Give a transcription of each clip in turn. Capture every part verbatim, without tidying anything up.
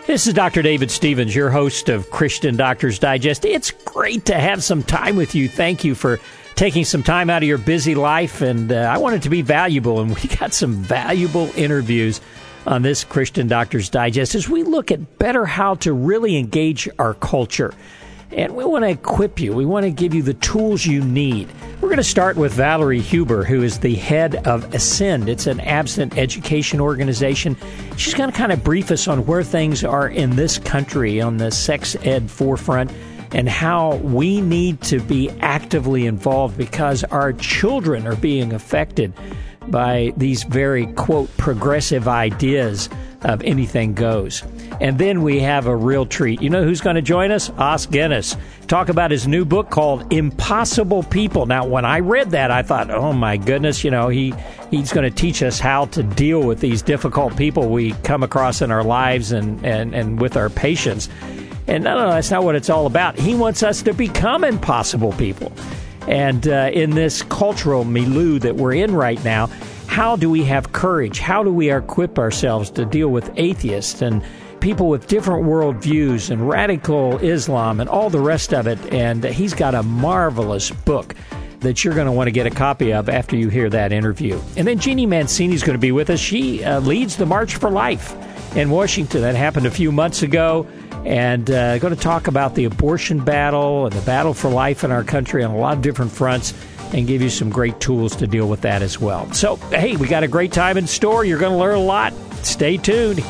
This is Doctor David Stevens, your host of Christian Doctors Digest. It's great to have some time with you. Thank you for taking some time out of your busy life, and uh, I want it to be valuable, and we got some valuable interviews on this Christian Doctors Digest as we look at better how to really engage our culture. And we want to equip you. We want to give you the tools you need. We're going to start with Valerie Huber, who is the head of Ascend. It's an abstinent education organization. She's going to kind of brief us on where things are in this country on the sex ed forefront and how we need to be actively involved because our children are being affected by these very, quote, progressive ideas of anything goes. And then we have a real treat. You know who's going to join us? Os Guinness. Talk about his new book called Impossible People. Now, when I read that, I thought, oh, my goodness, you know, he he's going to teach us how to deal with these difficult people we come across in our lives and, and, and with our patients. And no, no, that's not what it's all about. He wants us to become impossible people. And uh, in this cultural milieu that we're in right now, how do we have courage? How do we equip ourselves to deal with atheists and people with different worldviews and radical Islam and all the rest of it? And he's got a marvelous book that you're going to want to get a copy of after you hear that interview. And then Jeannie Mancini is going to be with us. She uh, leads the March for Life in Washington. That happened a few months ago. And uh, going to talk about the abortion battle and the battle for life in our country on a lot of different fronts and give you some great tools to deal with that as well. So, hey, we got a great time in store. You're going to learn a lot. Stay tuned.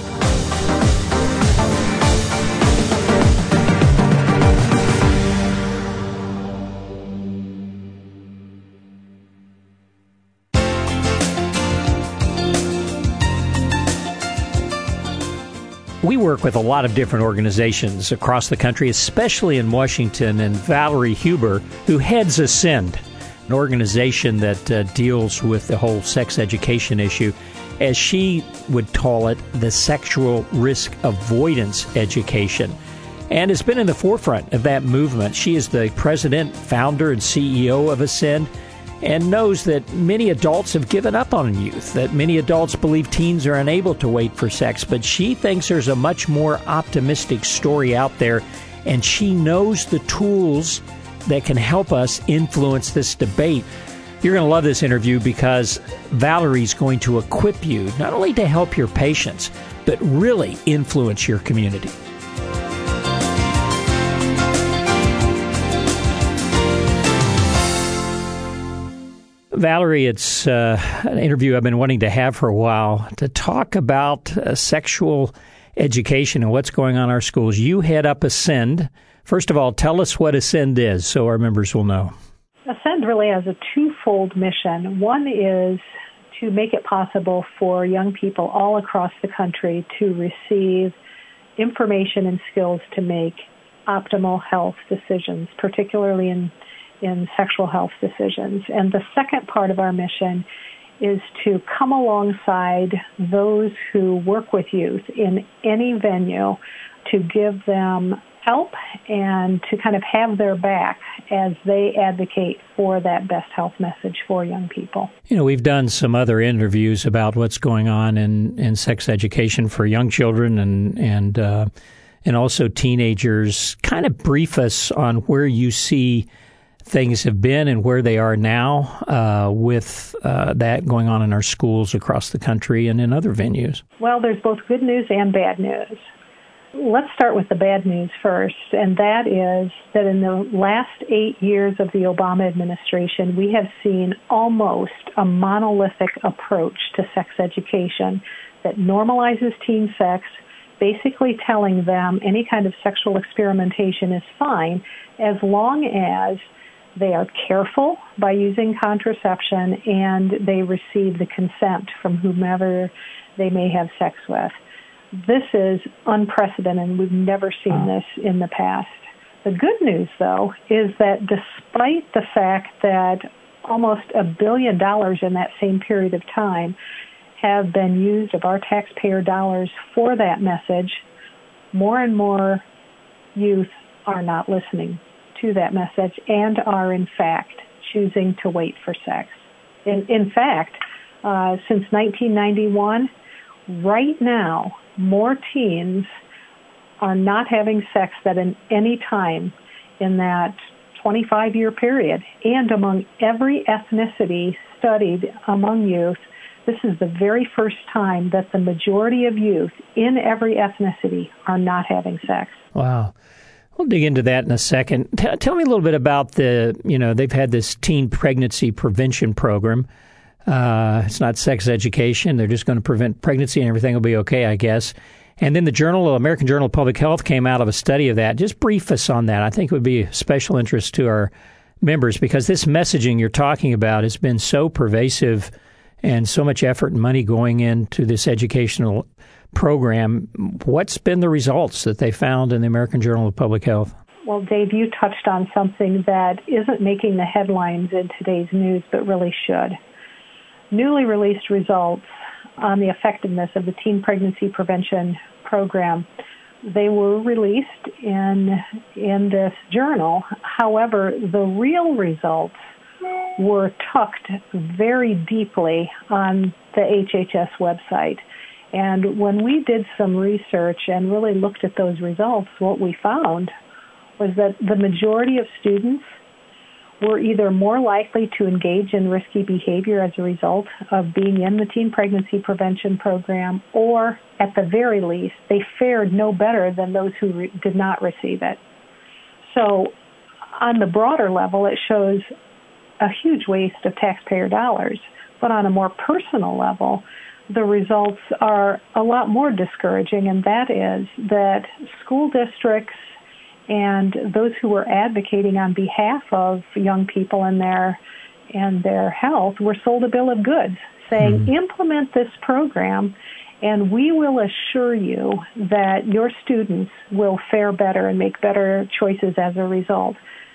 We work with a lot of different organizations across the country, especially in Washington, and Valerie Huber, who heads Ascend, an organization that uh, deals with the whole sex education issue, as she would call it, the sexual risk avoidance education, and has been in the forefront of that movement. She is the president, founder, and C E O of Ascend, and knows that many adults have given up on youth, that many adults believe teens are unable to wait for sex, but she thinks there's a much more optimistic story out there, and she knows the tools that can help us influence this debate. You're going to love this interview because Valerie's going to equip you not only to help your patients, but really influence your community. Valerie, it's uh, an interview I've been wanting to have for a while to talk about uh, sexual education and what's going on in our schools. You head up Ascend. First of all, tell us what Ascend is so our members will know. Ascend really has a twofold mission. One is to make it possible for young people all across the country to receive information and skills to make optimal health decisions, particularly in in sexual health decisions. And the second part of our mission is to come alongside those who work with youth in any venue to give them help and to kind of have their back as they advocate for that best health message for young people. You know, we've done some other interviews about what's going on in, in sex education for young children and, and, uh, and also teenagers. Kind of brief us on where you see things have been and where they are now uh, with uh, that going on in our schools across the country and in other venues. Well, there's both good news and bad news. Let's start with the bad news first, and that is that in the last eight years of the Obama administration, we have seen almost a monolithic approach to sex education that normalizes teen sex, basically telling them any kind of sexual experimentation is fine as long as they are careful by using contraception and they receive the consent from whomever they may have sex with. This is unprecedented. We've never seen this in the past. The good news, though, is that despite the fact that almost a billion dollars in that same period of time have been used of our taxpayer dollars for that message, more and more youth are not listening to that message and are, in fact, choosing to wait for sex. In, in fact, uh, since nineteen ninety-one, right now, more teens are not having sex at an, any time in that twenty-five-year period. And among every ethnicity studied among youth, this is the very first time that the majority of youth in every ethnicity are not having sex. Wow. We'll dig into that in a second. T- tell me a little bit about the, you know, they've had this teen pregnancy prevention program. Uh, it's not sex education. They're just going to prevent pregnancy and everything will be okay, I guess. And then the Journal, American Journal of Public Health came out of a study of that. Just brief us on that. I think it would be of special interest to our members because this messaging you're talking about has been so pervasive and so much effort and money going into this educational program. What's been the results that they found in the American Journal of Public Health? Well, Dave, you touched on something that isn't making the headlines in today's news, but really should. Newly released results on the effectiveness of the teen pregnancy prevention program. They were released in in this journal. However, the real results were tucked very deeply on the H H S website. And when we did some research and really looked at those results, what we found was that the majority of students were either more likely to engage in risky behavior as a result of being in the teen pregnancy prevention program, or at the very least, they fared no better than those who re- did not receive it. So on the broader level, it shows a huge waste of taxpayer dollars. But on a more personal level, the results are a lot more discouraging, and that is that school districts and those who were advocating on behalf of young people and their and their health were sold a bill of goods, saying, mm-hmm. implement this program, and we will assure you that your students will fare better and make better choices as a result.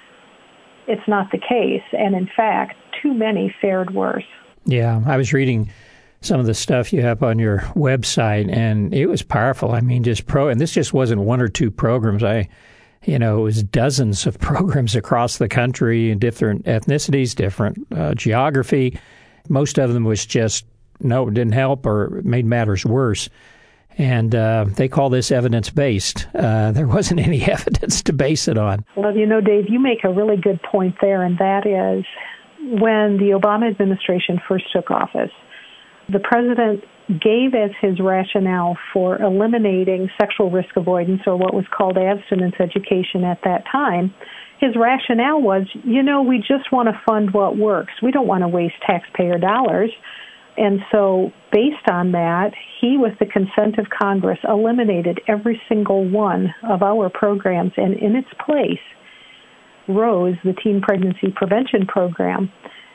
It's not the case, and in fact, too many fared worse. Yeah, I was reading some of the stuff you have on your website, and it was powerful. I mean, just pro, and this just wasn't one or two programs. I, you know, it was dozens of programs across the country in different ethnicities, different uh, geography. Most of them was just, no, it didn't help or it made matters worse. And uh, they call this evidence-based. Uh, there wasn't any evidence to base it on. Well, you know, Dave, you make a really good point there, and that is when the Obama administration first took office, the president gave as his rationale for eliminating sexual risk avoidance, or what was called abstinence education at that time, his rationale was, you know, we just want to fund what works. We don't want to waste taxpayer dollars. And so based on that, he, with the consent of Congress, eliminated every single one of our programs, and in its place rose the Teen Pregnancy Prevention Program,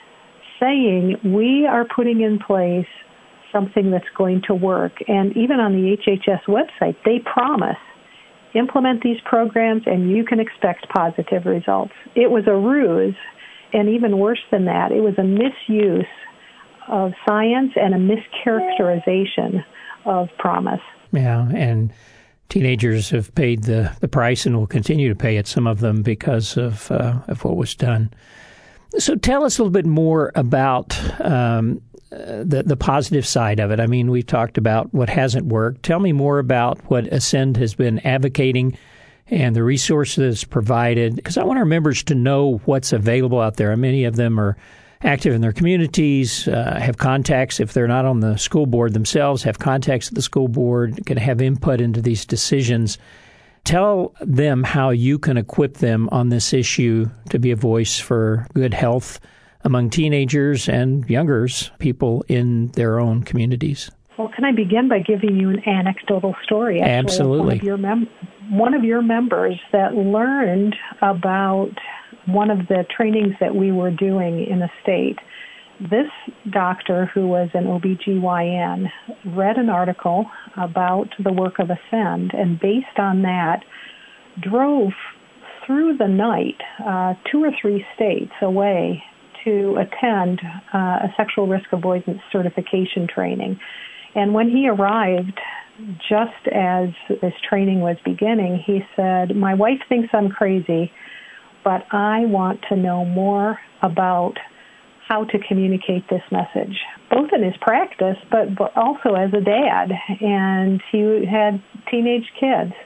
saying we are putting in place something that's going to work. And even on the H H S website, they promise, implement these programs and you can expect positive results. It was a ruse, and even worse than that, it was a misuse of science and a mischaracterization of promise. Yeah, and teenagers have paid the, the price and will continue to pay it, some of them, because of uh, of what was done. So tell us a little bit more about um, the the positive side of it. I mean, we've talked about what hasn't worked. Tell me more about what Ascend has been advocating and the resources provided, because I want our members to know what's available out there. Many of them are active in their communities, uh, have contacts, if they're not on the school board themselves, have contacts at the school board, can have input into these decisions. Tell them how you can equip them on this issue to be a voice for good health among teenagers and younger people in their own communities. Well, can I begin by giving you an anecdotal story? Actually, Absolutely. One of, your mem- one of your members that learned about one of the trainings that we were doing in the state. This doctor, who was an O B G Y N, read an article about the work of Ascend, and based on that, drove through the night uh, two or three states away to attend uh, a sexual risk avoidance certification training. And when he arrived, just as this training was beginning, he said, "My wife thinks I'm crazy, but I want to know more about how to communicate this message," both in his practice, but, but also as a dad. And he had teenage kids.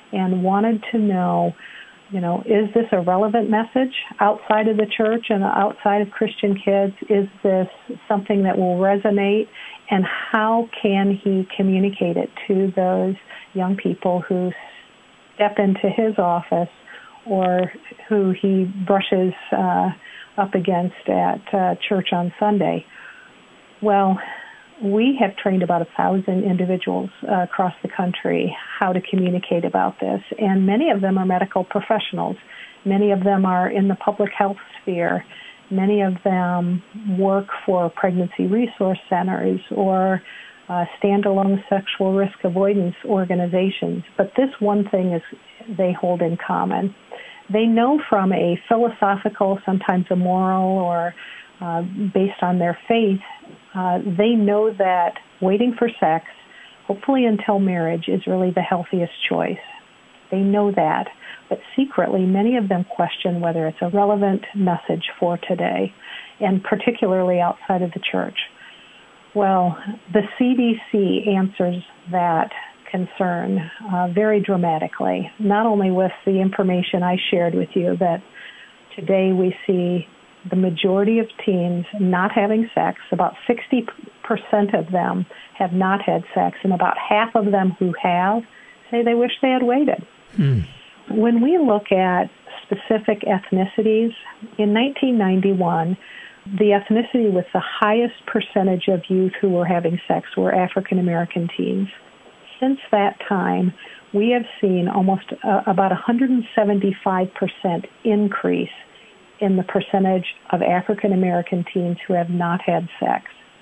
and wanted to know, you know, is this a relevant message outside of the church and outside of Christian kids? Is this something that will resonate? And how can he communicate it to those young people who step into his office or who he brushes uh, up against at uh, church on Sunday? Well, we have trained about a thousand individuals uh, across the country how to communicate about this, and many of them are medical professionals. Many of them are in the public health sphere. Many of them work for pregnancy resource centers or uh, standalone sexual risk avoidance organizations. But this one thing is they hold in common. They know from a philosophical, sometimes a moral, or uh, based on their faith, uh, they know that waiting for sex, hopefully until marriage, is really the healthiest choice. They know that. But secretly, many of them question whether it's a relevant message for today, and particularly outside of the church. Well, the C D C answers that concern uh, very dramatically, not only with the information I shared with you that today we see the majority of teens not having sex. About sixty percent of them have not had sex, and about half of them who have say they wish they had waited. Hmm. When we look at specific ethnicities, in nineteen ninety-one, the ethnicity with the highest percentage of youth who were having sex were African American teens. Since that time, we have seen almost uh, about one hundred seventy-five percent increase in the percentage of African American teens who have not had sex.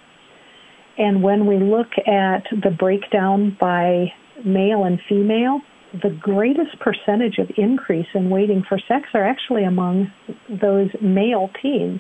And when we look at the breakdown by male and female, the greatest percentage of increase in waiting for sex are actually among those male teens.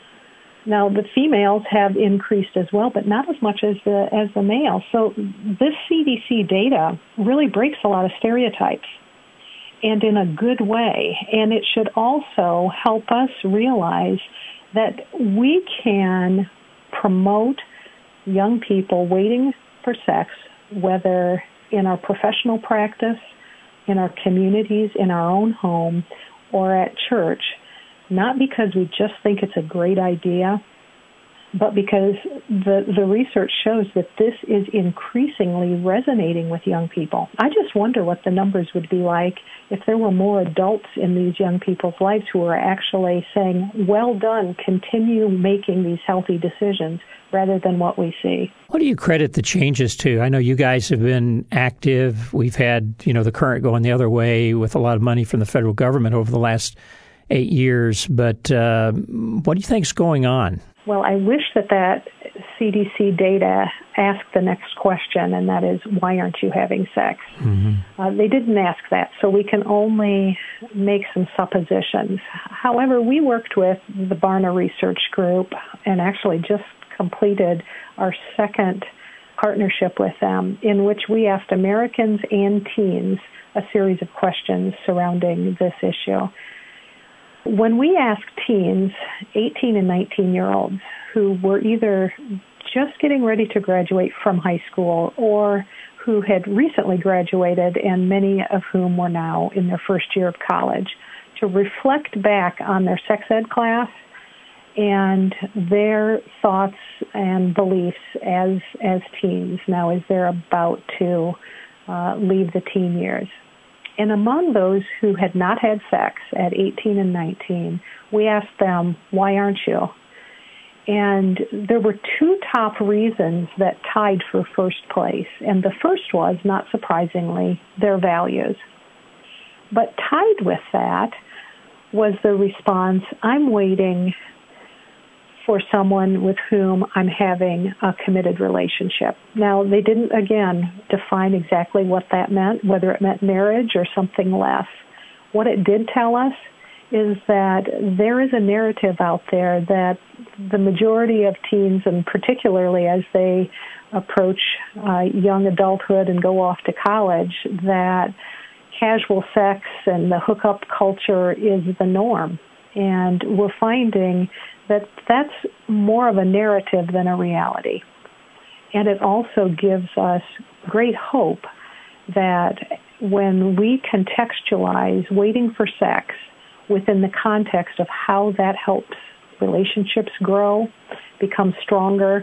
Now, the females have increased as well, but not as much as the as the male. So this C D C data really breaks a lot of stereotypes, and in a good way. And it should also help us realize that we can promote young people waiting for sex, whether in our professional practice, in our communities, in our own home, or at church, not because we just think it's a great idea, but because the, the research shows that this is increasingly resonating with young people. I just wonder what the numbers would be like if there were more adults in these young people's lives who are actually saying, well done, continue making these healthy decisions, rather than what we see. What do you credit the changes to? I know you guys have been active. We've had, you know, the current going the other way with a lot of money from the federal government over the last eight years. But uh, what do you think's going on? Well, I wish that that C D C data asked the next question, and that is, why aren't you having sex? Mm-hmm. Uh, they didn't ask that, so we can only make some suppositions. However, we worked with the Barna Research Group and actually just completed our second partnership with them, in which we asked Americans and teens a series of questions surrounding this issue. When we asked teens, eighteen and nineteen-year-olds, who were either just getting ready to graduate from high school or who had recently graduated, and many of whom were now in their first year of college, to reflect back on their sex ed class and their thoughts and beliefs as as teens, now as they're about to uh, leave the teen years. And among those who had not had sex at eighteen and nineteen, we asked them, why aren't you? And there were two top reasons that tied for first place. And the first was, not surprisingly, their values. But tied with that was the response, I'm waiting for someone with whom I'm having a committed relationship. Now, they didn't, again, define exactly what that meant, whether it meant marriage or something less. What it did tell us is that there is a narrative out there that the majority of teens, and particularly as they approach uh, young adulthood and go off to college, that casual sex and the hookup culture is the norm. And we're finding that that's more of a narrative than a reality. And it also gives us great hope that when we contextualize waiting for sex within the context of how that helps relationships grow, become stronger,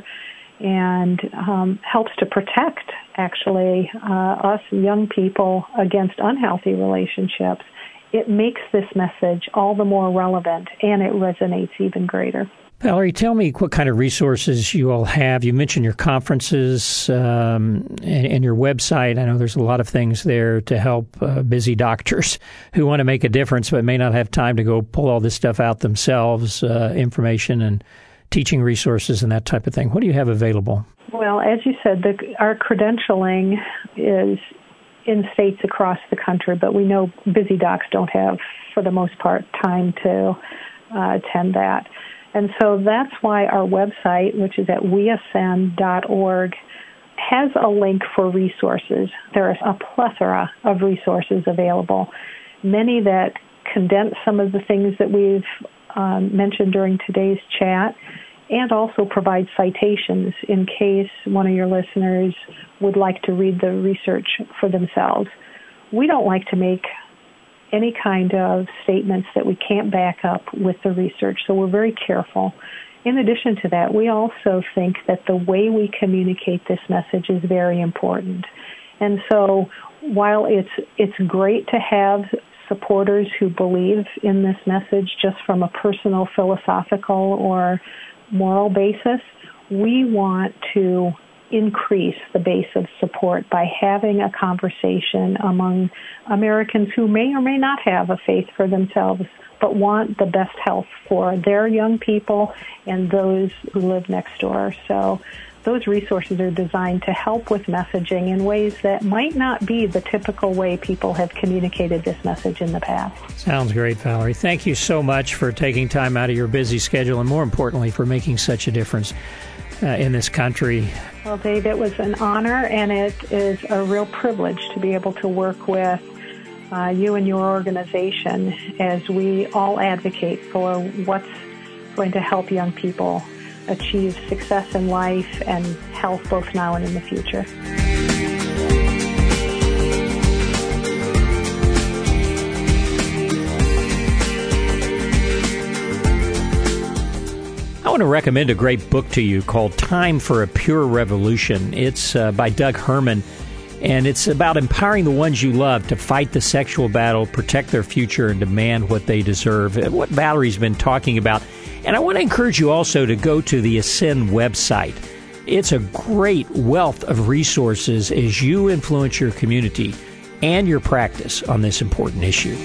and um, helps to protect, actually, uh, us young people against unhealthy relationships, it makes this message all the more relevant, and it resonates even greater. Valerie, tell me what kind of resources you all have. You mentioned your conferences um, and, and your website. I know there's a lot of things there to help uh, busy doctors who want to make a difference but may not have time to go pull all this stuff out themselves, uh, information and teaching resources and that type of thing. What do you have available? Well, as you said, the, our credentialing is in states across the country, but we know busy docs don't have, for the most part, time to uh, attend that. And so that's why our website, which is at we ascend dot org, has a link for resources. There is a plethora of resources available, many that condense some of the things that we've um, mentioned during today's chat, and also provide citations in case one of your listeners would like to read the research for themselves. We don't like to make any kind of statements that we can't back up with the research, so we're very careful. In addition to that, we also think that the way we communicate this message is very important. And so while it's it's great to have supporters who believe in this message just from a personal, philosophical, or moral basis, we want to increase the base of support by having a conversation among Americans who may or may not have a faith for themselves, but want the best health for their young people and those who live next door. So those resources are designed to help with messaging in ways that might not be the typical way people have communicated this message in the past. Sounds great, Valerie. Thank you so much for taking time out of your busy schedule and, more importantly, for making such a difference uh, in this country. Well, Dave, it was an honor, and it is a real privilege to be able to work with uh, you and your organization as we all advocate for what's going to help young people achieve success in life and health both now and in the future. I want to recommend a great book to you called Time for a Pure Revolution. It's uh, by Doug Herman, and it's about empowering the ones you love to fight the sexual battle, protect their future, and demand what they deserve. What Valerie's been talking about. And I want to encourage you also to go to the Ascend website. It's a great wealth of resources as you influence your community and your practice on this important issue.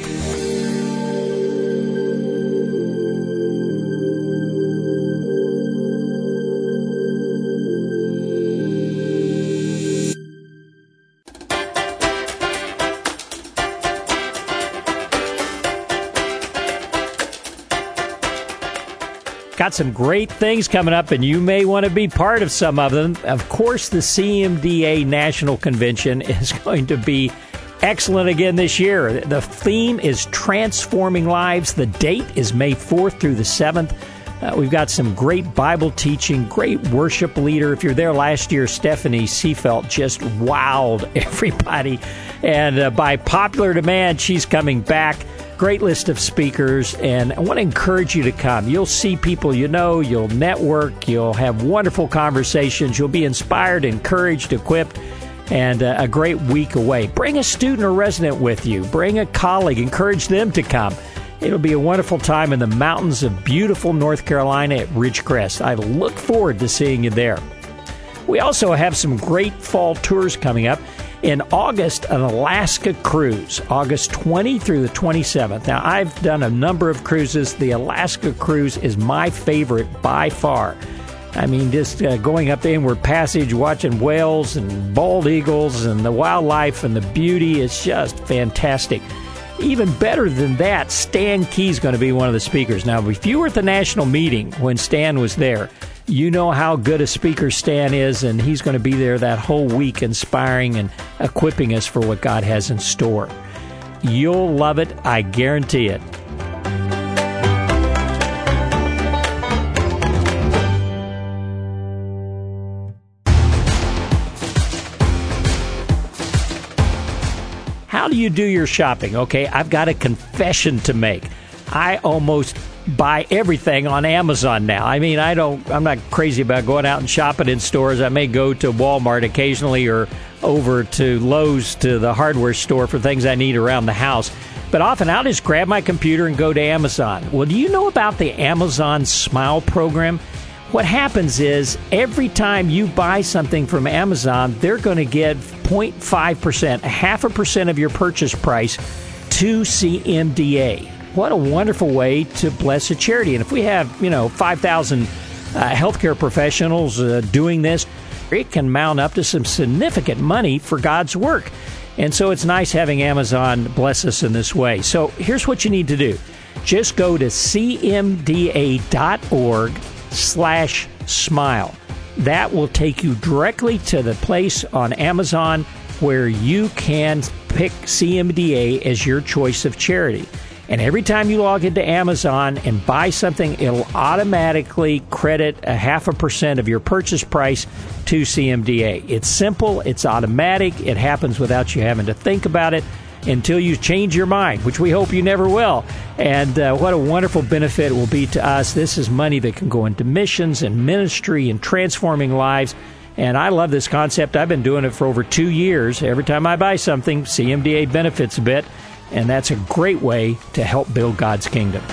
Got some great things coming up, and you may want to be part of some of them. Of course, the C M D A National Convention is going to be excellent again this year. The theme is Transforming Lives. The date is May fourth through the seventh. Uh, we've got some great Bible teaching, great worship leader. If you're there last year, Stephanie Seefeld just wowed everybody. And uh, by popular demand, she's coming back. Great list of speakers, and I want to encourage you to come. You'll see people you know, you'll network, you'll have wonderful conversations, you'll be inspired, encouraged, equipped, and uh, a great week away. Bring a student or resident with you. Bring a colleague. Encourage them to come. It'll be a wonderful time in the mountains of beautiful North Carolina at Ridgecrest. I look forward to seeing you there. We also have some great fall tours coming up. In August, an Alaska cruise, August twentieth through the twenty-seventh. Now, I've done a number of cruises. The Alaska cruise is my favorite by far. I mean, just uh, going up the Inward Passage, watching whales and bald eagles and the wildlife and the beauty is just fantastic. Even better than that, Stan Key's going to be one of the speakers. Now, if you were at the national meeting when Stan was there, you know how good a speaker Stan is, and he's going to be there that whole week inspiring and equipping us for what God has in store. You'll love it, I guarantee it. How do you do your shopping? Okay, I've got a confession to make. I almost buy everything on Amazon now. I mean, I don't, I'm not crazy about going out and shopping in stores. I may go to Walmart occasionally or over to Lowe's to the hardware store for things I need around the house. But often I'll just grab my computer and go to Amazon. Well, do you know about the Amazon Smile program? What happens is every time you buy something from Amazon, they're going to give zero point five percent, a half a percent of your purchase price to C M D A. What a wonderful way to bless a charity. And if we have, you know, five thousand uh, healthcare professionals uh, doing this, it can mount up to some significant money for God's work. And so it's nice having Amazon bless us in this way. So here's what you need to do. Just go to cmda.org slash smile. That will take you directly to the place on Amazon where you can pick C M D A as your choice of charity. And every time you log into Amazon and buy something, it'll automatically credit a half a percent of your purchase price to C M D A. It's simple. It's automatic. It happens without you having to think about it until you change your mind, which we hope you never will. And uh, what a wonderful benefit it will be to us. This is money that can go into missions and ministry and transforming lives. And I love this concept. I've been doing it for over two years. Every time I buy something, C M D A benefits a bit. And that's a great way to help build God's kingdom.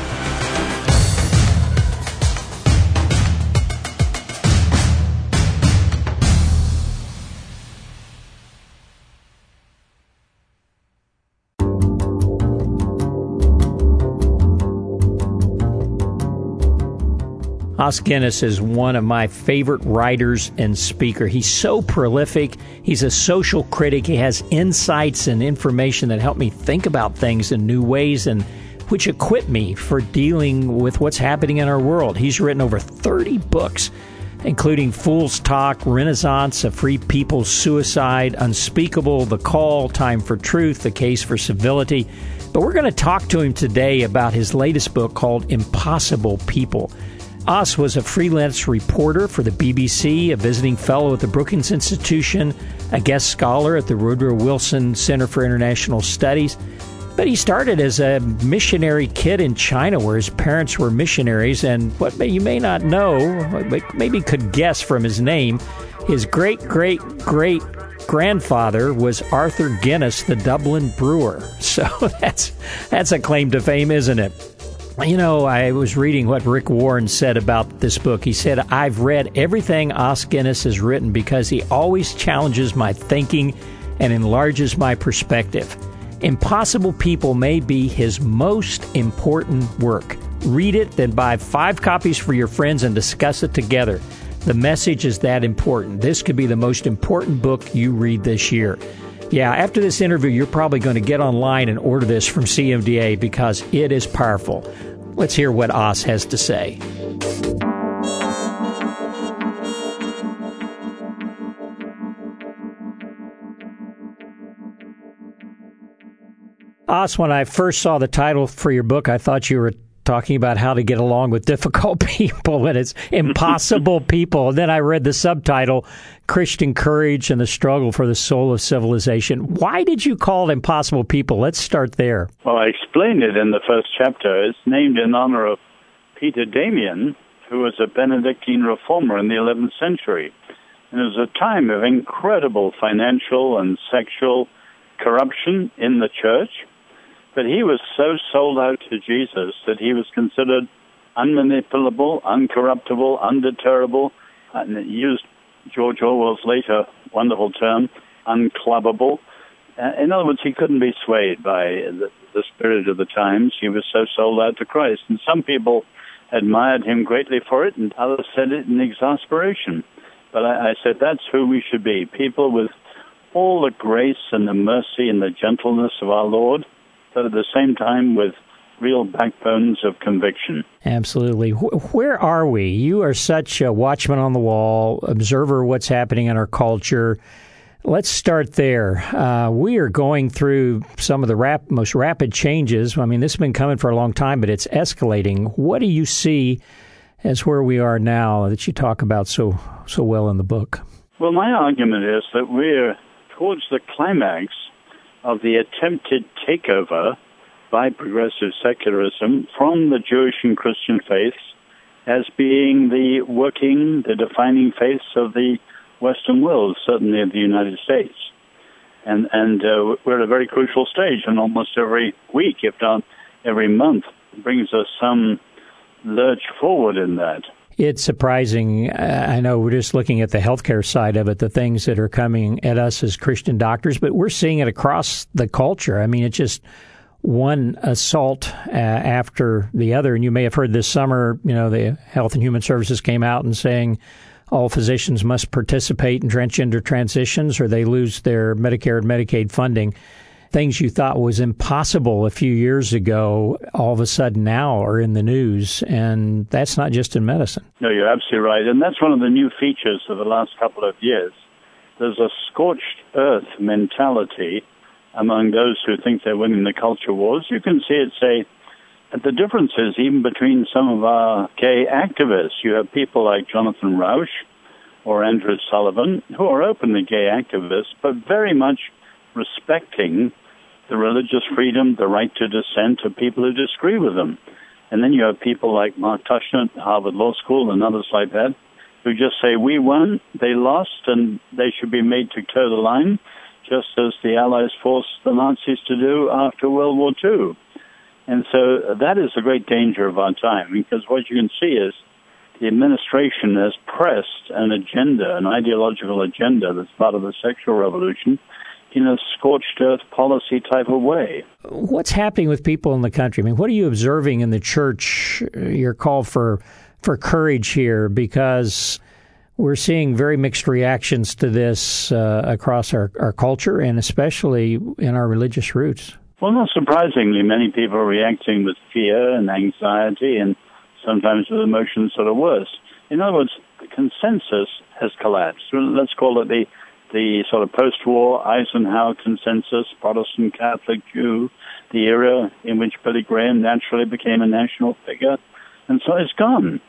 Os Guinness is one of my favorite writers and speaker. He's so prolific. He's a social critic. He has insights and information that help me think about things in new ways and which equip me for dealing with what's happening in our world. He's written over thirty books, including Fool's Talk, Renaissance, A Free People's Suicide, Unspeakable, The Call, Time for Truth, The Case for Civility. But we're going to talk to him today about his latest book called Impossible People. Os was a freelance reporter for the B B C, a visiting fellow at the Brookings Institution, a guest scholar at the Woodrow Wilson Center for International Studies. But he started as a missionary kid in China where his parents were missionaries. And what you may not know, maybe could guess from his name, his great-great-great-grandfather was Arthur Guinness, the Dublin brewer. So that's that's a claim to fame, isn't it? You know, I was reading what Rick Warren said about this book. He said, I've read everything Os Guinness has written because he always challenges my thinking and enlarges my perspective. Impossible People may be his most important work. Read it, then buy five copies for your friends and discuss it together. The message is that important. This could be the most important book you read this year. Yeah, after this interview, you're probably going to get online and order this from C M D A because it is powerful. Let's hear what Os has to say. Os, when I first saw the title for your book, I thought you were talking about how to get along with difficult people, and it's Impossible People. And then I read the subtitle, Christian Courage and the Struggle for the Soul of Civilization. Why did you call it Impossible People? Let's start there. Well, I explained it in the first chapter. It's named in honor of Peter Damian, who was a Benedictine reformer in the eleventh century. And it was a time of incredible financial and sexual corruption in the church. But he was so sold out to Jesus that he was considered unmanipulable, uncorruptible, undeterrable, and he used George Orwell's later wonderful term, unclubbable. Uh, in other words, he couldn't be swayed by the, the spirit of the times. He was so sold out to Christ. And some people admired him greatly for it, and others said it in exasperation. But I, I said that's who we should be, people with all the grace and the mercy and the gentleness of our Lord, but at the same time with real backbones of conviction. Absolutely. Where are we? You are such a watchman on the wall, observer of what's happening in our culture. Let's start there. Uh, we are going through some of the rap- most rapid changes. I mean, this has been coming for a long time, but it's escalating. What do you see as where we are now that you talk about so so well in the book? Well, my argument is that we're towards the climax of the attempted takeover by progressive secularism from the Jewish and Christian faiths as being the working, the defining faiths of the Western world, certainly of the United States. And, and uh, we're at a very crucial stage, and almost every week, if not every month, brings us some lurch forward in that. It's surprising. I know we're just looking at the healthcare side of it, the things that are coming at us as Christian doctors, but we're seeing it across the culture. I mean, it's just one assault uh, after the other. And you may have heard this summer, you know, the Health and Human Services came out and saying all physicians must participate in transgender transitions or they lose their Medicare and Medicaid funding. Things you thought was impossible a few years ago, all of a sudden now are in the news, and that's not just in medicine. No, you're absolutely right, and that's one of the new features of the last couple of years. There's a scorched earth mentality among those who think they're winning the culture wars. You can see it, say, at the differences even between some of our gay activists. You have people like Jonathan Rauch or Andrew Sullivan, who are openly gay activists, but very much respecting the religious freedom, the right to dissent of people who disagree with them. And then you have people like Mark Tushnet at Harvard Law School and others like that who just say, we won, they lost, and they should be made to toe the line, just as the Allies forced the Nazis to do after World War Two. And so that is the great danger of our time, because what you can see is the administration has pressed an agenda, an ideological agenda that's part of the sexual revolution, in a scorched earth policy type of way. What's happening with people in the country? I mean, what are you observing in the church? Your call for for courage here, because we're seeing very mixed reactions to this uh, across our, our culture and especially in our religious roots. Well, not surprisingly, many people are reacting with fear and anxiety and sometimes with emotions that are worse. In other words, the consensus has collapsed. Let's call it the the sort of post-war Eisenhower consensus, Protestant, Catholic, Jew, the era in which Billy Graham naturally became a national figure, and so it's gone.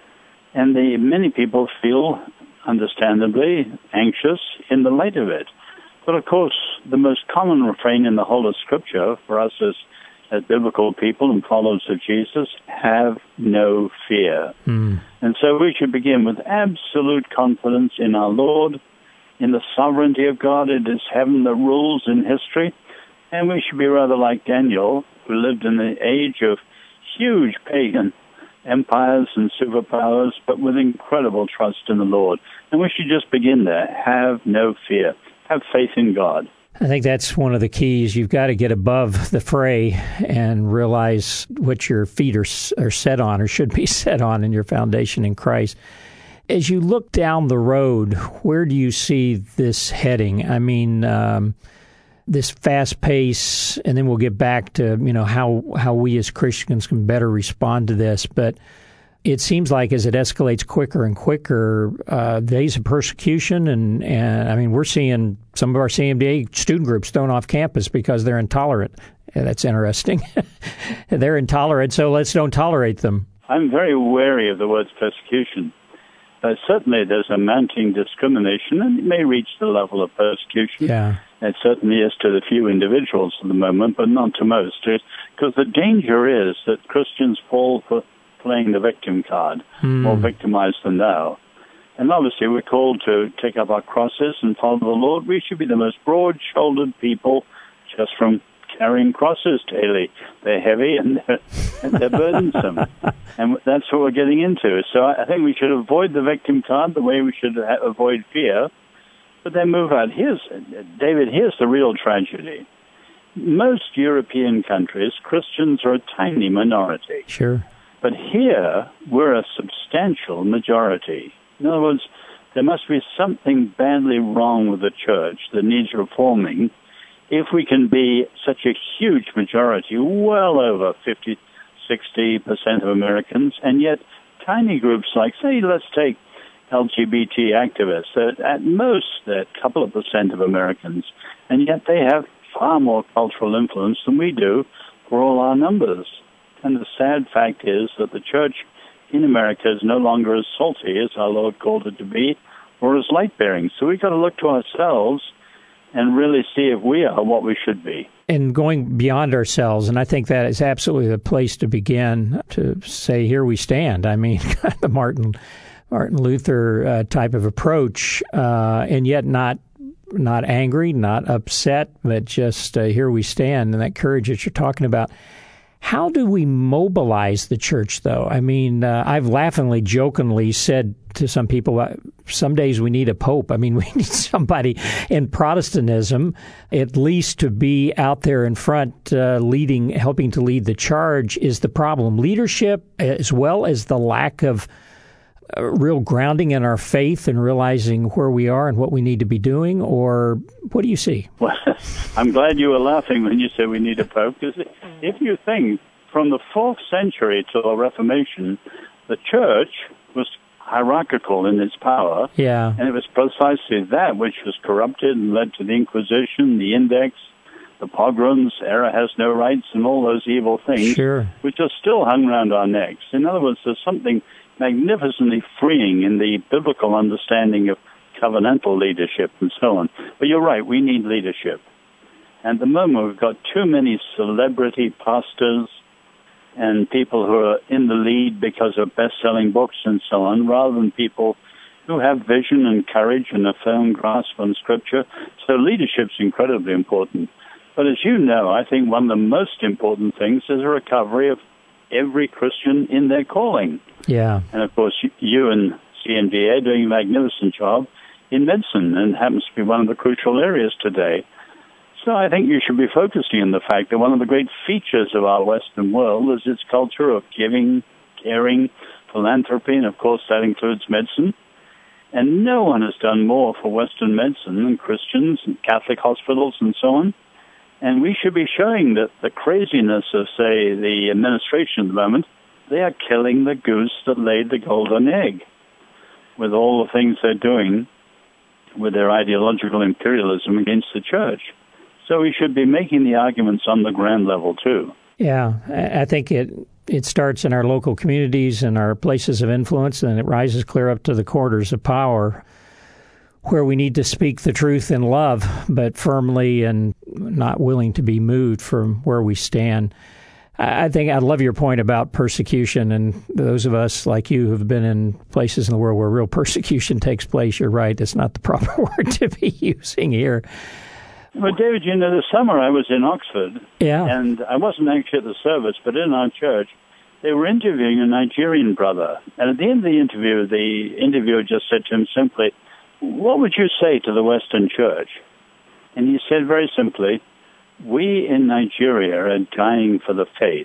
And the many people feel, understandably, anxious in the light of it. But of course, the most common refrain in the whole of Scripture for us as, as biblical people and followers of Jesus, have no fear. Mm. And so we should begin with absolute confidence in our Lord, in the sovereignty of God. It is heaven that rules in history. And we should be rather like Daniel, who lived in the age of huge pagan empires and superpowers, but with incredible trust in the Lord. And we should just begin there. Have no fear. Have faith in God. I think that's one of the keys. You've got to get above the fray and realize what your feet are, are set on or should be set on in your foundation in Christ. As you look down the road, where do you see this heading? I mean, um, this fast pace, and then we'll get back to, you know, how, how we as Christians can better respond to this. But it seems like as it escalates quicker and quicker, uh, days of persecution, and, and I mean, we're seeing some of our C M D A student groups thrown off campus because they're intolerant. Yeah, that's interesting. They're intolerant, so let's don't tolerate them. I'm very wary of the words persecution. Uh, certainly there's a mounting discrimination, and it may reach the level of persecution. Yeah. It certainly is to the few individuals at the moment, but not to most. Because the danger is that Christians fall for playing the victim card, hmm. more victimized than thou. And obviously we're called to take up our crosses and follow the Lord. We should be the most broad-shouldered people just from carrying crosses daily. They're heavy and they're, and they're burdensome. And that's what we're getting into. So I think we should avoid the victim card the way we should ha- avoid fear, but then move out. Here's, David, here's the real tragedy. Most European countries, Christians are a tiny minority. Sure. But here, we're a substantial majority. In other words, there must be something badly wrong with the church that needs reforming if we can be such a huge majority, well over fifty, sixty percent of Americans, and yet tiny groups like, say, let's take L G B T activists. They're at most, they're a couple of percent of Americans, and yet they have far more cultural influence than we do for all our numbers. And the sad fact is that the church in America is no longer as salty as our Lord called it to be, or as light-bearing. So we've got to look to ourselves and really see if we are what we should be. And going beyond ourselves, and I think that is absolutely the place to begin, to say, here we stand. I mean, the Martin Martin Luther uh, type of approach, uh, and yet not not angry, not upset, but just uh, here we stand, and that courage that you're talking about. How do we mobilize the church, though? I mean, uh, I've laughingly, jokingly said to some people, uh, some days we need a pope. I mean, we need somebody in Protestantism, at least to be out there in front, uh, leading, helping to lead the charge is the problem. Leadership, as well as the lack of uh, real grounding in our faith and realizing where we are and what we need to be doing, or what do you see? Well, I'm glad you were laughing when you said we need a pope, because if you think from the fourth century to the Reformation, the church was hierarchical in its power, yeah, and it was precisely that which was corrupted and led to the Inquisition, the Index, the pogroms, error has no rights, and all those evil things, sure, which are still hung around our necks. In other words, there's something magnificently freeing in the biblical understanding of covenantal leadership and so on. But you're right, we need leadership. And at the moment, we've got too many celebrity pastors and people who are in the lead because of best-selling books and so on, rather than people who have vision and courage and a firm grasp on Scripture. So leadership's incredibly important. But as you know, I think one of the most important things is a recovery of every Christian in their calling. Yeah. And, of course, you and C N V A are doing a magnificent job in medicine, and happens to be one of the crucial areas today. So I think you should be focusing on the fact that one of the great features of our Western world is its culture of giving, caring, philanthropy, and, of course, that includes medicine. And no one has done more for Western medicine than Christians and Catholic hospitals and so on. And we should be showing that the craziness of, say, the administration at the moment, they are killing the goose that laid the golden egg with all the things they're doing with their ideological imperialism against the church. So we should be making the arguments on the ground level, too. Yeah, I think it it starts in our local communities and our places of influence, and it rises clear up to the quarters of power, where we need to speak the truth in love, but firmly and not willing to be moved from where we stand. I think I love your point about persecution, and those of us like you who've been in places in the world where real persecution takes place, you're right, it's not the proper word to be using here. Well, David, you know, this summer I was in Oxford, yeah, and I wasn't actually at the service, but in our church, they were interviewing a Nigerian brother. And at the end of the interview, the interviewer just said to him simply, "What would you say to the Western church?" And he said very simply, "We in Nigeria are dying for the faith.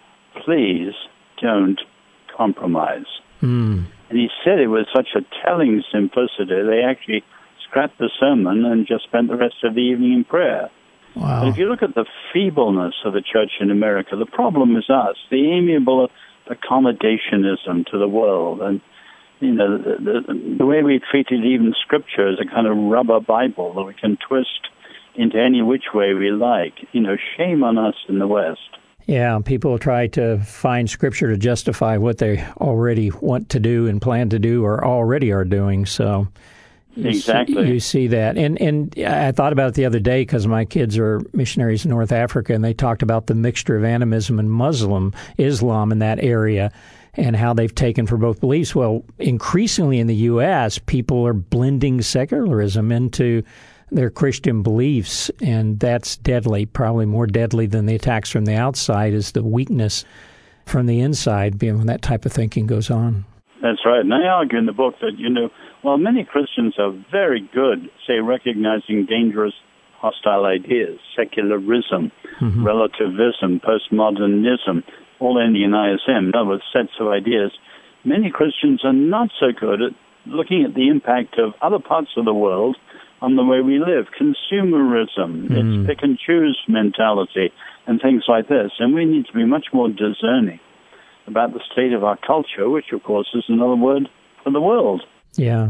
Please don't compromise." Mm. And he said it with such a telling simplicity, they actually scrapped the sermon and just spent the rest of the evening in prayer. Wow. But if you look at the feebleness of the church in America, the problem is us, the amiable accommodationism to the world. And, you know, the, the, the way we treated even Scripture as a kind of rubber Bible that we can twist into any which way we like. You know, shame on us in the West. Yeah, people try to find Scripture to justify what they already want to do and plan to do or already are doing. So you exactly, see, you see that. And and I thought about it the other day because my kids are missionaries in North Africa, and they talked about the mixture of animism and Muslim Islam in that area, and how they've taken for both beliefs. Well, increasingly in the U S, people are blending secularism into their Christian beliefs, and that's deadly, probably more deadly than the attacks from the outside is the weakness from the inside when that type of thinking goes on. That's right. And I argue in the book that, you know, while many Christians are very good, say, recognizing dangerous hostile ideas, secularism, mm-hmm. relativism, postmodernism, all ending in I S M, in other words, sets of ideas, many Christians are not so good at looking at the impact of other parts of the world on the way we live. Consumerism, mm. it's pick and choose mentality, and things like this. And we need to be much more discerning about the state of our culture, which, of course, is another word for the world. Yeah.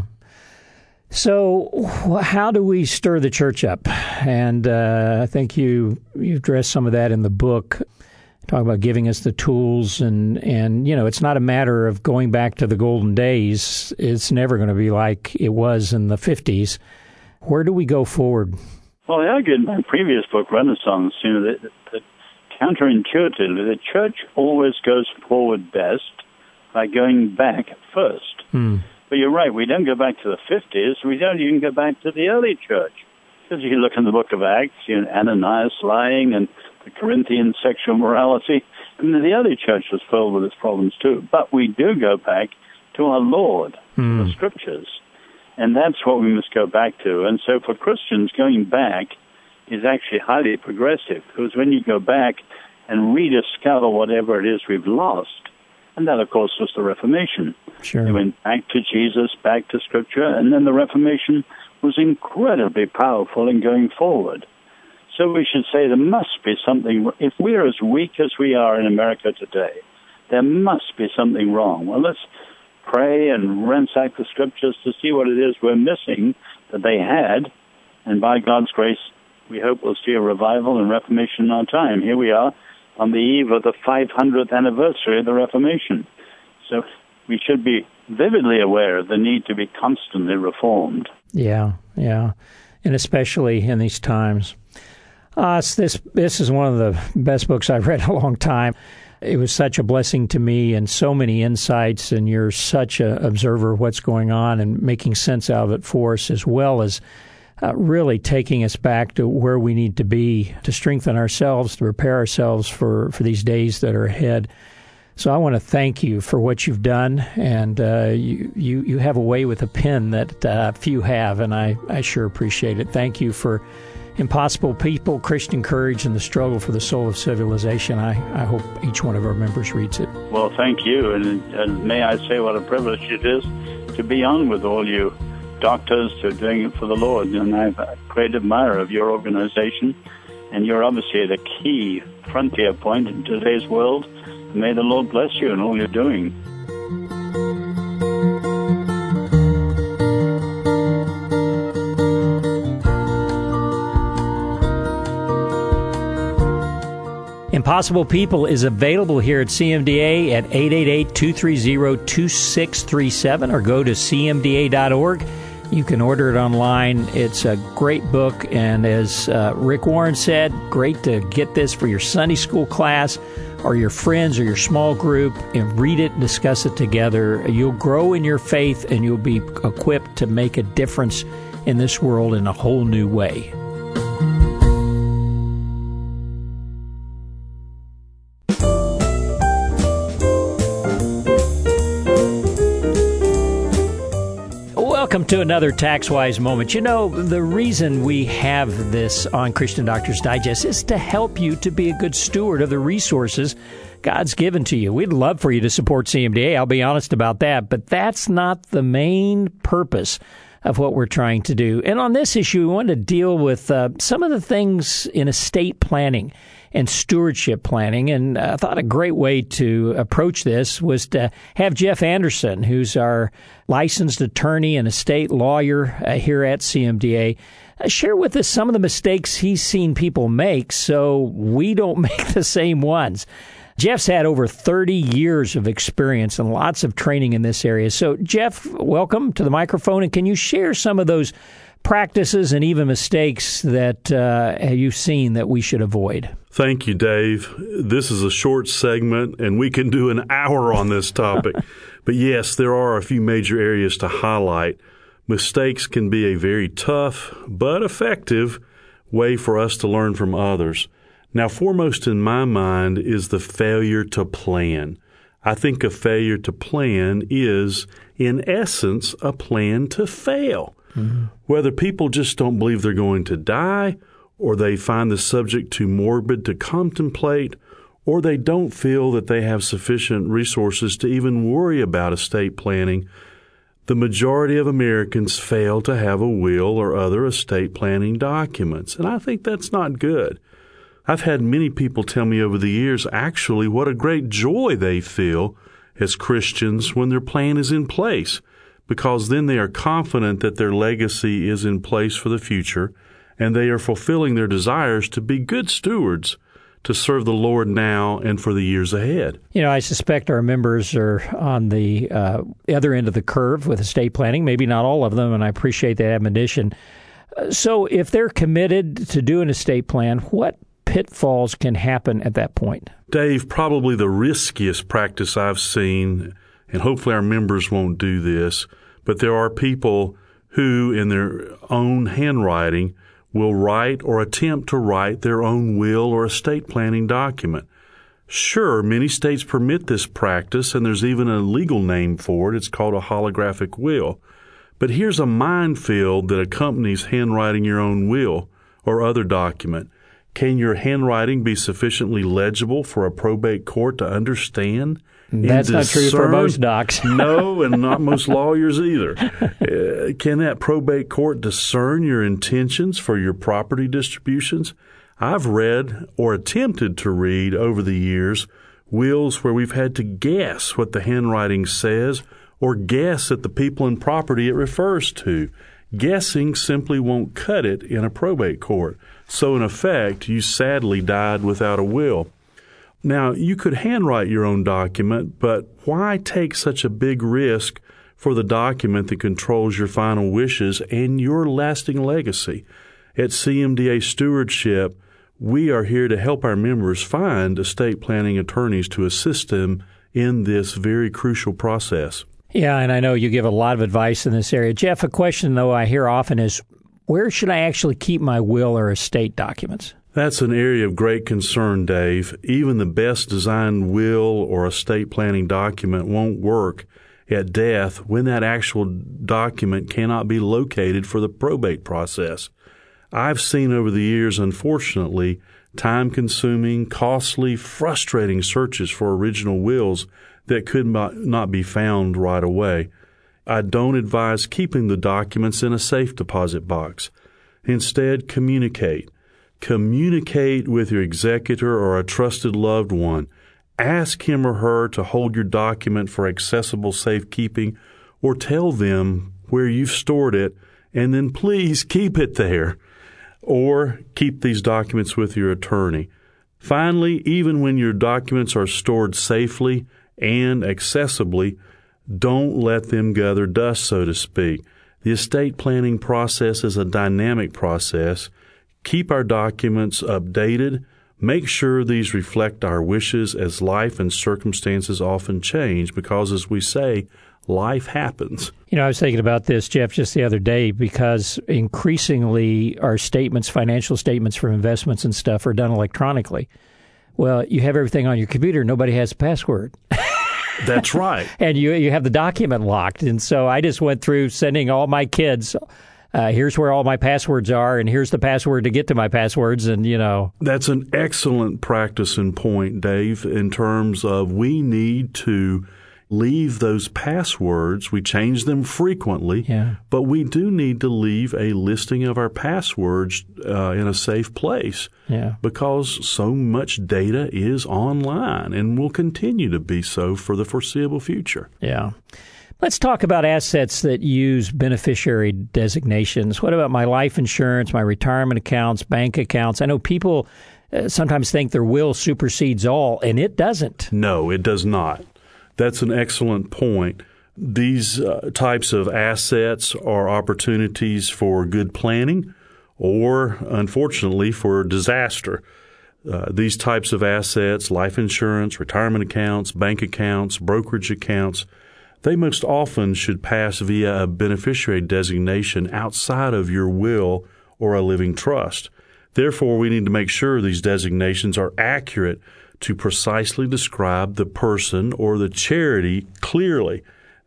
So how do we stir the church up? And uh, I think you you addressed some of that in the book. Talk about giving us the tools, and, and, you know, it's not a matter of going back to the golden days. It's never going to be like it was in the fifties. Where do we go forward? Well, I argued in my previous book, Renaissance, you know, that, that counterintuitively, the church always goes forward best by going back first. Hmm. But you're right, we don't go back to the fifties, we don't even go back to the early church. Because if you look in the book of Acts, you know, Ananias lying and the Corinthian sexual morality, I mean, the early church was filled with its problems too. But we do go back to our Lord, Hmm. the Scriptures. And that's what we must go back to. And so for Christians, going back is actually highly progressive, because when you go back and rediscover whatever it is we've lost, and that, of course, was the Reformation. Sure. They went back to Jesus, back to Scripture, and then the Reformation was incredibly powerful in going forward. So we should say there must be something, if we're as weak as we are in America today, there must be something wrong. Well, let's pray and ransack the Scriptures to see what it is we're missing that they had, and by God's grace, we hope we'll see a revival and Reformation in our time. Here we are on the eve of the five hundredth anniversary of the Reformation. So we should be vividly aware of the need to be constantly reformed. Yeah, yeah, and especially in these times. Uh, this this is one of the best books I've read in a long time. It was such a blessing to me, and so many insights, and you're such an observer of what's going on and making sense out of it for us, as well as uh, really taking us back to where we need to be to strengthen ourselves, to prepare ourselves for, for these days that are ahead. So I want to thank you for what you've done, and uh, you, you you have a way with a pen that uh, few have, and I, I sure appreciate it. Thank you for Impossible People, Christian Courage, and the Struggle for the Soul of Civilization. I, I hope each one of our members reads it. Well, thank you, and, and may I say what a privilege it is to be on with all you doctors who are doing it for the Lord. And I'm a great admirer of your organization, and you're obviously at a key frontier point in today's world. May the Lord bless you in all you're doing. Impossible People is available here at C M D A at eight eight eight, two three zero, two six three seven or go to c m d a dot org. You can order it online. It's a great book, and as uh, Rick Warren said, great to get this for your Sunday school class or your friends or your small group and read it and discuss it together. You'll grow in your faith, and you'll be equipped to make a difference in this world in a whole new way. Welcome to another TaxWise moment. You know, the reason we have this on Christian Doctors Digest is to help you to be a good steward of the resources God's given to you. We'd love for you to support C M D A. I'll be honest about that, but that's not the main purpose of what we're trying to do. And on this issue, we want to deal with uh, some of the things in estate planning and stewardship planning. And I thought a great way to approach this was to have Jeff Anderson, who's our licensed attorney and estate lawyer uh, here at C M D A, uh, share with us some of the mistakes he's seen people make so we don't make the same ones. Jeff's had over thirty years of experience and lots of training in this area. So, Jeff, welcome to the microphone. And can you share some of those practices and even mistakes that uh, you've seen that we should avoid? Thank you, Dave. This is a short segment, and we can do an hour on this topic. But yes, there are a few major areas to highlight. Mistakes can be a very tough but effective way for us to learn from others. Now, foremost in my mind is the failure to plan. I think a failure to plan is, in essence, a plan to fail. Mm-hmm. Whether people just don't believe they're going to die, or they find the subject too morbid to contemplate, or they don't feel that they have sufficient resources to even worry about estate planning, the majority of Americans fail to have a will or other estate planning documents. And I think that's not good. I've had many people tell me over the years, actually, what a great joy they feel as Christians when their plan is in place, because then they are confident that their legacy is in place for the future, and they are fulfilling their desires to be good stewards to serve the Lord now and for the years ahead. You know, I suspect our members are on the uh, other end of the curve with estate planning, maybe not all of them, and I appreciate that admonition. So if they're committed to do an estate plan, what pitfalls can happen at that point? Dave, probably the riskiest practice I've seen, and hopefully our members won't do this, but there are people who, in their own handwriting, will write or attempt to write their own will or estate planning document. Sure, many states permit this practice, and there's even a legal name for it. It's called a holographic will. But here's a minefield that accompanies handwriting your own will or other document. Can your handwriting be sufficiently legible for a probate court to understand? That's not true for most docs. No, and not most lawyers either. Uh, can that probate court discern your intentions for your property distributions? I've read or attempted to read over the years wills where we've had to guess what the handwriting says or guess at the people and property it refers to. Guessing simply won't cut it in a probate court. So in effect, you sadly died without a will. Now, you could handwrite your own document, but why take such a big risk for the document that controls your final wishes and your lasting legacy? At C M D A Stewardship, we are here to help our members find estate planning attorneys to assist them in this very crucial process. Yeah, and I know you give a lot of advice in this area. Jeff, a question, though, I hear often is, where should I actually keep my will or estate documents? That's an area of great concern, Dave. Even the best designed will or estate planning document won't work at death when that actual document cannot be located for the probate process. I've seen over the years, unfortunately, time-consuming, costly, frustrating searches for original wills that could not be found right away. I don't advise keeping the documents in a safe deposit box. Instead, communicate. Communicate with your executor or a trusted loved one. Ask him or her to hold your document for accessible safekeeping, or tell them where you've stored it, and then please keep it there. Or keep these documents with your attorney. Finally, even when your documents are stored safely and accessibly, don't let them gather dust, so to speak. The estate planning process is a dynamic process. Keep our documents updated. Make sure these reflect our wishes, as life and circumstances often change because, as we say, life happens. You know, I was thinking about this, Jeff, just the other day, because increasingly our statements, financial statements for investments and stuff, are done electronically. Well, you have everything on your computer. Nobody has a password. That's right. And you you have the document locked. And so I just went through sending all my kids, uh, here's where all my passwords are, and here's the password to get to my passwords, and, you know. That's an excellent practice and point, Dave, in terms of we need to leave those passwords. We change them frequently, yeah. but we do need to leave a listing of our passwords uh, in a safe place yeah. because so much data is online and will continue to be so for the foreseeable future. Yeah. Let's talk about assets that use beneficiary designations. What about my life insurance, my retirement accounts, bank accounts? I know people uh, sometimes think their will supersedes all, and it doesn't. No, it does not. That's an excellent point. These uh, types of assets are opportunities for good planning or, unfortunately, for disaster. Uh, these types of assets, life insurance, retirement accounts, bank accounts, brokerage accounts, they most often should pass via a beneficiary designation outside of your will or a living trust. Therefore, we need to make sure these designations are accurate to precisely describe the person or the charity clearly.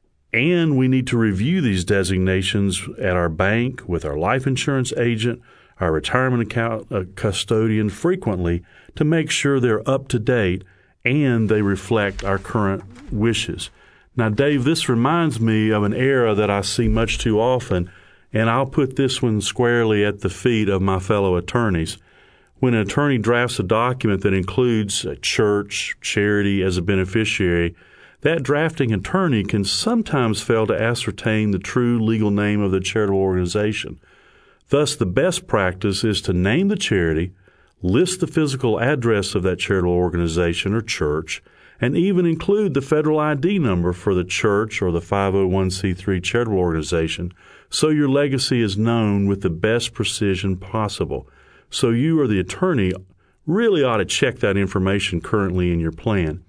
And we need to review these designations at our bank, with our life insurance agent, our retirement account uh, custodian frequently to make sure they're up to date and they reflect our current wishes. Now, Dave, this reminds me of an era that I see much too often, and I'll put this one squarely at the feet of my fellow attorneys. When an attorney drafts a document that includes a church, charity as a beneficiary, that drafting attorney can sometimes fail to ascertain the true legal name of the charitable organization. Thus, the best practice is to name the charity, list the physical address of that charitable organization or church, and even include the federal I D number for the church or the five oh one c three charitable organization so your legacy is known with the best precision possible. So you or the attorney really ought to check that information currently in your plan.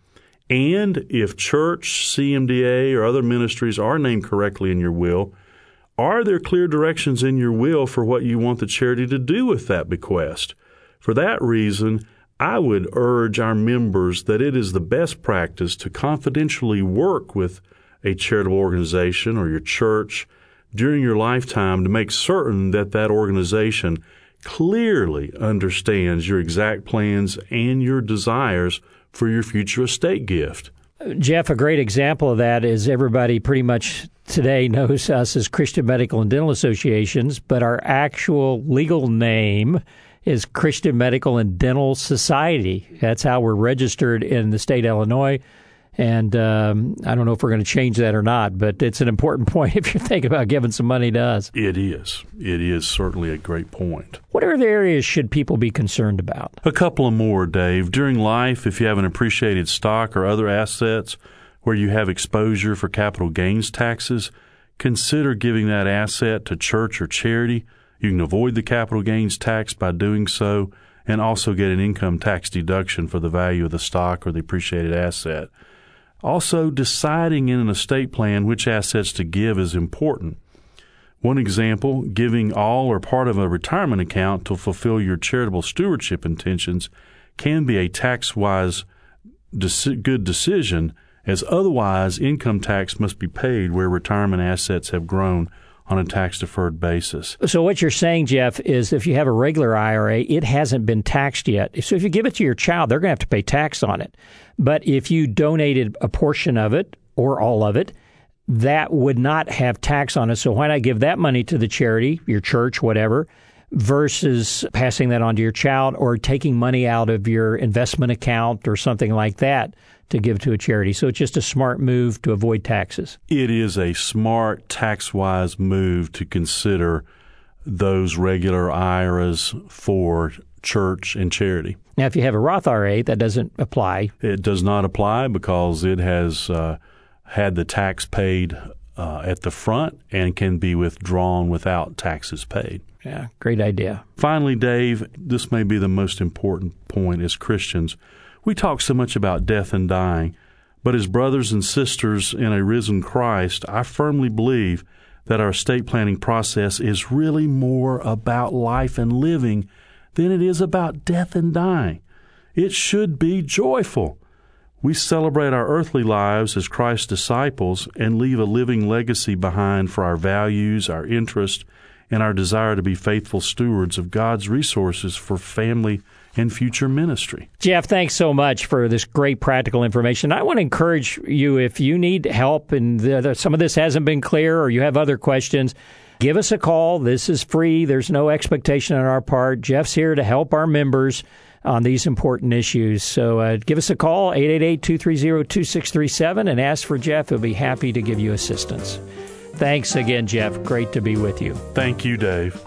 And if church, C M D A, or other ministries are named correctly in your will, are there clear directions in your will for what you want the charity to do with that bequest? For that reason, I would urge our members that it is the best practice to confidentially work with a charitable organization or your church during your lifetime to make certain that that organization clearly understands your exact plans and your desires for your future estate gift. Jeff, a great example of that is everybody pretty much today knows us as Christian Medical and Dental Associations, but our actual legal name is Christian Medical and Dental Society. That's how we're registered in the state of Illinois. And um, I don't know if we're going to change that or not, but it's an important point if you're thinking about giving some money to us. It is. It is certainly a great point. What other areas should people be concerned about? A couple of more, Dave. During life, if you have an appreciated stock or other assets where you have exposure for capital gains taxes, consider giving that asset to church or charity. You can avoid the capital gains tax by doing so and also get an income tax deduction for the value of the stock or the appreciated asset. Also, deciding in an estate plan which assets to give is important. One example, giving all or part of a retirement account to fulfill your charitable stewardship intentions can be a tax-wise dec- good decision, as otherwise income tax must be paid where retirement assets have grown on a tax-deferred basis. So what you're saying, Jeff, is if you have a regular I R A, it hasn't been taxed yet. So if you give it to your child, they're going to have to pay tax on it. But if you donated a portion of it or all of it, that would not have tax on it. So why not give that money to the charity, your church, whatever, versus passing that on to your child or taking money out of your investment account or something like that to give to a charity. So it's just a smart move to avoid taxes. It is a smart tax-wise move to consider those regular I R As for church and charity. Now, if you have a Roth I R A, that doesn't apply. It does not apply because it has uh, had the tax paid uh, at the front and can be withdrawn without taxes paid. Yeah, great idea. Finally, Dave, this may be the most important point as Christians. We talk so much about death and dying, but as brothers and sisters in a risen Christ, I firmly believe that our estate planning process is really more about life and living than it is about death and dying. It should be joyful. We celebrate our earthly lives as Christ's disciples and leave a living legacy behind for our values, our interests, and our desire to be faithful stewards of God's resources for family and future ministry. Jeff, thanks so much for this great practical information. I want to encourage you, if you need help and the, some of this hasn't been clear or you have other questions, give us a call. This is free. There's no expectation on our part. Jeff's here to help our members on these important issues. So uh, give us a call, eight eight eight, two three zero, two six three seven, and ask for Jeff. He'll be happy to give you assistance. Thanks again, Jeff. Great to be with you. Thank you, Dave.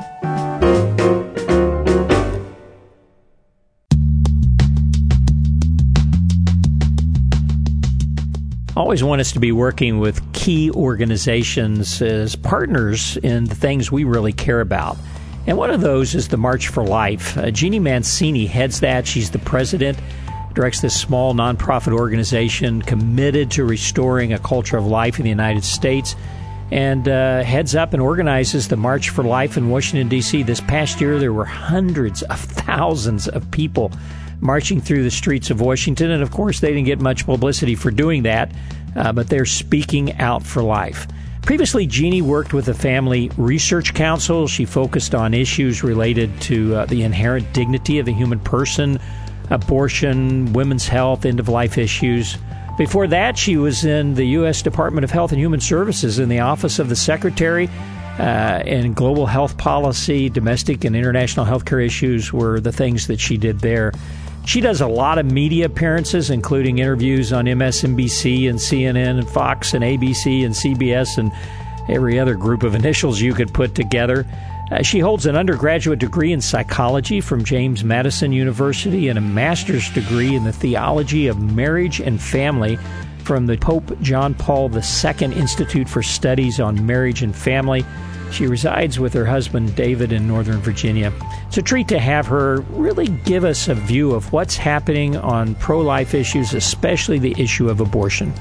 Always want us to be working with key organizations as partners in the things we really care about. And one of those is the March for Life. Uh, Jeannie Mancini heads that. She's the president, directs this small nonprofit organization committed to restoring a culture of life in the United States, and uh, heads up and organizes the March for Life in Washington, D C This past year, there were hundreds of thousands of people marching through the streets of Washington. And, of course, they didn't get much publicity for doing that, uh, but they're speaking out for life. Previously, Jeannie worked with the Family Research Council. She focused on issues related to uh, the inherent dignity of the human person, abortion, women's health, end-of-life issues. Before that, she was in the U S Department of Health and Human Services in the Office of the Secretary, uh, and global health policy, domestic and international healthcare issues were the things that she did there. She does a lot of media appearances, including interviews on M S N B C and C N N and Fox and A B C and C B S and every other group of initials you could put together. Uh, she holds an undergraduate degree in psychology from James Madison University and a master's degree in the theology of marriage and family from the Pope John Paul the Second Institute for Studies on Marriage and Family. She resides with her husband, David, in Northern Virginia. It's a treat to have her really give us a view of what's happening on pro-life issues, especially the issue of abortion.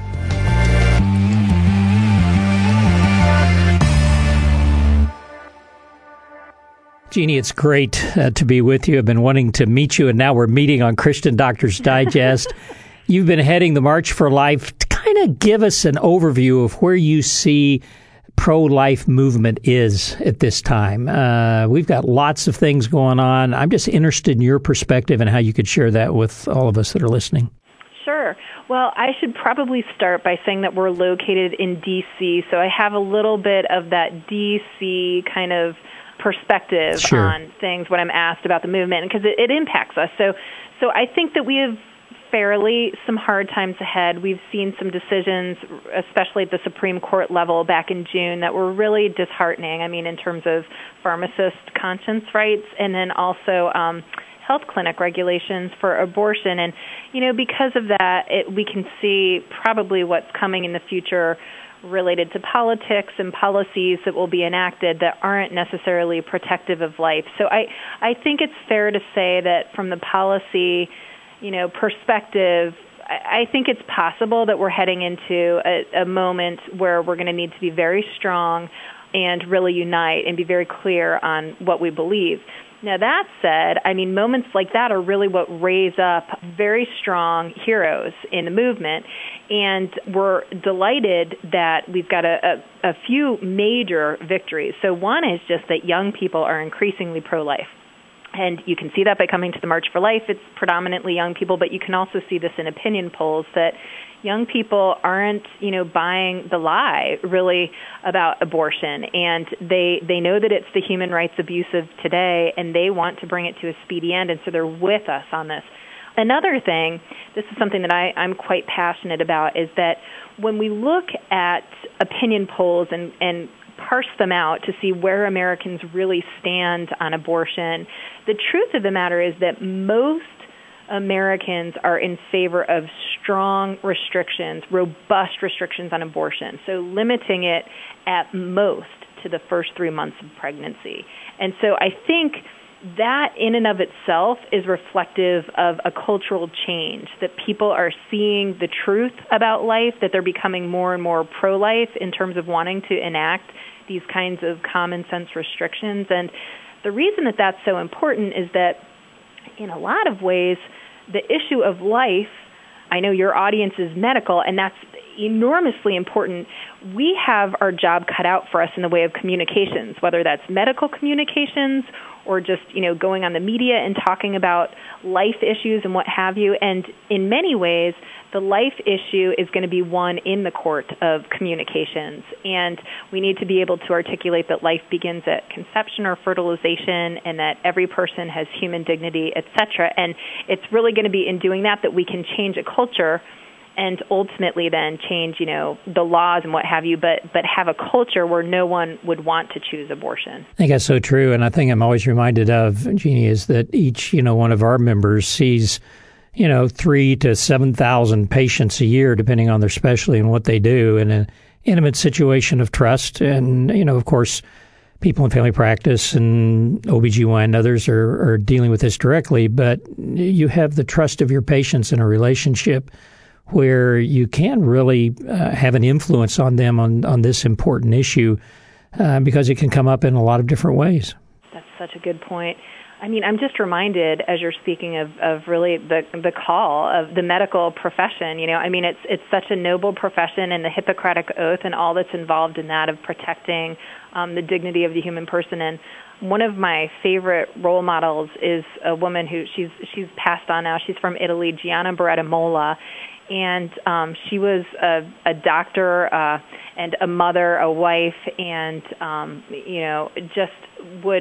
Jeannie, it's great uh, to be with you. I've been wanting to meet you, and now we're meeting on Christian Doctors Digest. You've been heading the March for Life. To kind of give us an overview of where you see pro-life movement is at this time. Uh, we've got lots of things going on. I'm just interested in your perspective and how you could share that with all of us that are listening. Sure. Well, I should probably start by saying that we're located in D C, so I have a little bit of that D C kind of perspective sure. on things when I'm asked about the movement, because it, it impacts us. So, so I think that we have fairly some hard times ahead. We've seen some decisions, especially at the Supreme Court level back in June, that were really disheartening. I mean, in terms of pharmacist conscience rights, and then also um, health clinic regulations for abortion. And, you know, because of that, it, we can see probably what's coming in the future related to politics and policies that will be enacted that aren't necessarily protective of life. So I, I think it's fair to say that from the policy, you know, perspective, I, I think it's possible that we're heading into a, a moment where we're going to need to be very strong and really unite and be very clear on what we believe. Now, that said, I mean, moments like that are really what raise up very strong heroes in the movement, and we're delighted that we've got a, a, a few major victories. So one is just that young people are increasingly pro-life. And you can see that by coming to the March for Life. It's predominantly young people, but you can also see this in opinion polls that young people aren't, you know, buying the lie really about abortion. And they they know that it's the human rights abuse of today, and they want to bring it to a speedy end, and so they're with us on this. Another thing, this is something that I, I'm quite passionate about, is that when we look at opinion polls and, and parse them out to see where Americans really stand on abortion, the truth of the matter is that most Americans are in favor of strong restrictions, robust restrictions on abortion, so limiting it at most to the first three months of pregnancy. And so I think that in and of itself is reflective of a cultural change, that people are seeing the truth about life, that they're becoming more and more pro-life in terms of wanting to enact these kinds of common sense restrictions. And the reason that that's so important is that in a lot of ways, the issue of life, I know your audience is medical, and that's enormously important. We have our job cut out for us in the way of communications, whether that's medical communications or just, you know, going on the media and talking about life issues and what have you. And in many ways, the life issue is going to be won in the court of communications. And we need to be able to articulate that life begins at conception or fertilization, and that every person has human dignity, et cetera. And it's really going to be in doing that that we can change a culture and ultimately then change, you know, the laws and what have you, but but have a culture where no one would want to choose abortion. I think that's so true. And I think I'm always reminded of, Jeannie, is that each, you know, one of our members sees, you know, three to seven thousand patients a year, depending on their specialty and what they do, in an intimate situation of trust. And, you know, of course, people in family practice and O B G Y N and others are, are dealing with this directly, but you have the trust of your patients in a relationship where you can really uh, have an influence on them on, on this important issue uh, because it can come up in a lot of different ways. That's such a good point. I mean, I'm just reminded, as you're speaking of, of really the the call of the medical profession, you know, I mean, it's it's such a noble profession, and the Hippocratic Oath and all that's involved in that of protecting um, the dignity of the human person. And one of my favorite role models is a woman who, she's she's passed on now, she's from Italy, Gianna Beretta Molla. And um, she was a, a doctor uh, and a mother, a wife, and, um, you know, just would,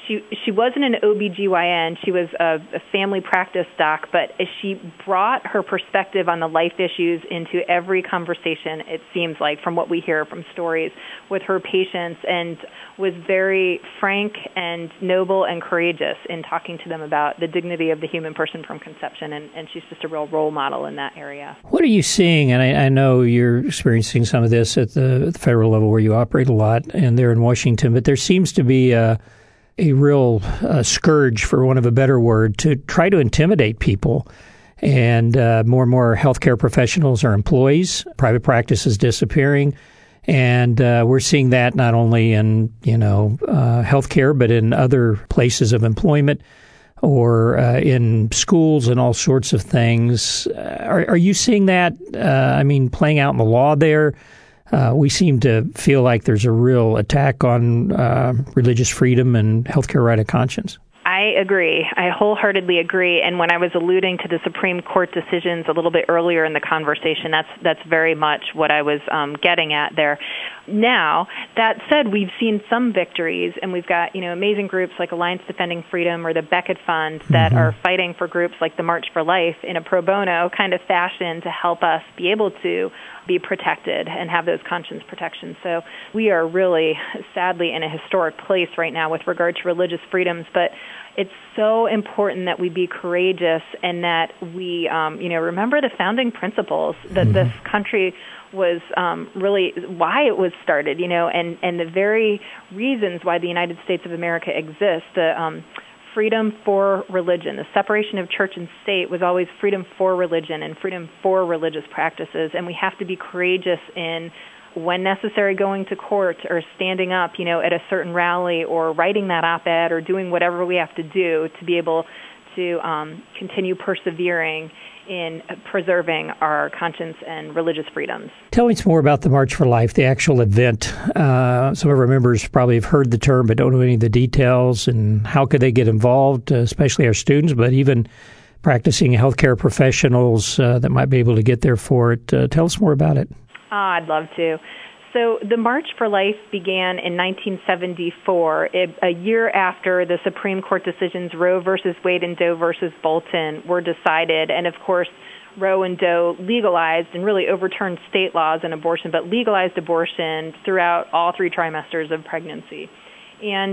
she she wasn't an O B G Y N. She was a, a family practice doc, but she brought her perspective on the life issues into every conversation, it seems like, from what we hear from stories with her patients, and was very frank and noble and courageous in talking to them about the dignity of the human person from conception, and, and she's just a real role model in that area. What are you seeing? And I, I know you're experiencing some of this at the, at the federal level where you operate a lot, and there in Washington, but there seems to be a, a real uh, scourge, for want of a better word, to try to intimidate people. And uh, more and more healthcare professionals are employees. Private practice is disappearing. And uh, we're seeing that not only in, you know, uh, healthcare, but in other places of employment or uh, in schools and all sorts of things. Uh, are, are you seeing that, uh, I mean, playing out in the law there? Uh, we seem to feel like there's a real attack on uh, religious freedom and healthcare right of conscience. I agree. I wholeheartedly agree. And when I was alluding to the Supreme Court decisions a little bit earlier in the conversation, that's that's very much what I was um, getting at there. Now, that said, we've seen some victories, and we've got, you know, amazing groups like Alliance Defending Freedom or the Beckett Fund that mm-hmm. are fighting for groups like the March for Life in a pro bono kind of fashion to help us be able to be protected and have those conscience protections. So we are really, sadly, in a historic place right now with regard to religious freedoms, but it's so important that we be courageous and that we, um, you know, remember the founding principles that mm-hmm. this country was um, really why it was started, you know, and, and the very reasons why the United States of America exists. The um, freedom for religion, the separation of church and state was always freedom for religion and freedom for religious practices, and we have to be courageous in, when necessary, going to court or standing up, you know, at a certain rally or writing that op-ed or doing whatever we have to do to be able to um, continue persevering in preserving our conscience and religious freedoms. Tell me some more about the March for Life, the actual event. Uh, some of our members probably have heard the term but don't know any of the details, and how could they get involved, uh, especially our students, but even practicing healthcare professionals uh, that might be able to get there for it. Uh, tell us more about it. Oh, I'd love to. So the March for Life began in nineteen seventy-four, it, a year after the Supreme Court decisions Roe versus Wade and Doe versus Bolton were decided. And, of course, Roe and Doe legalized and really overturned state laws on abortion, but legalized abortion throughout all three trimesters of pregnancy. And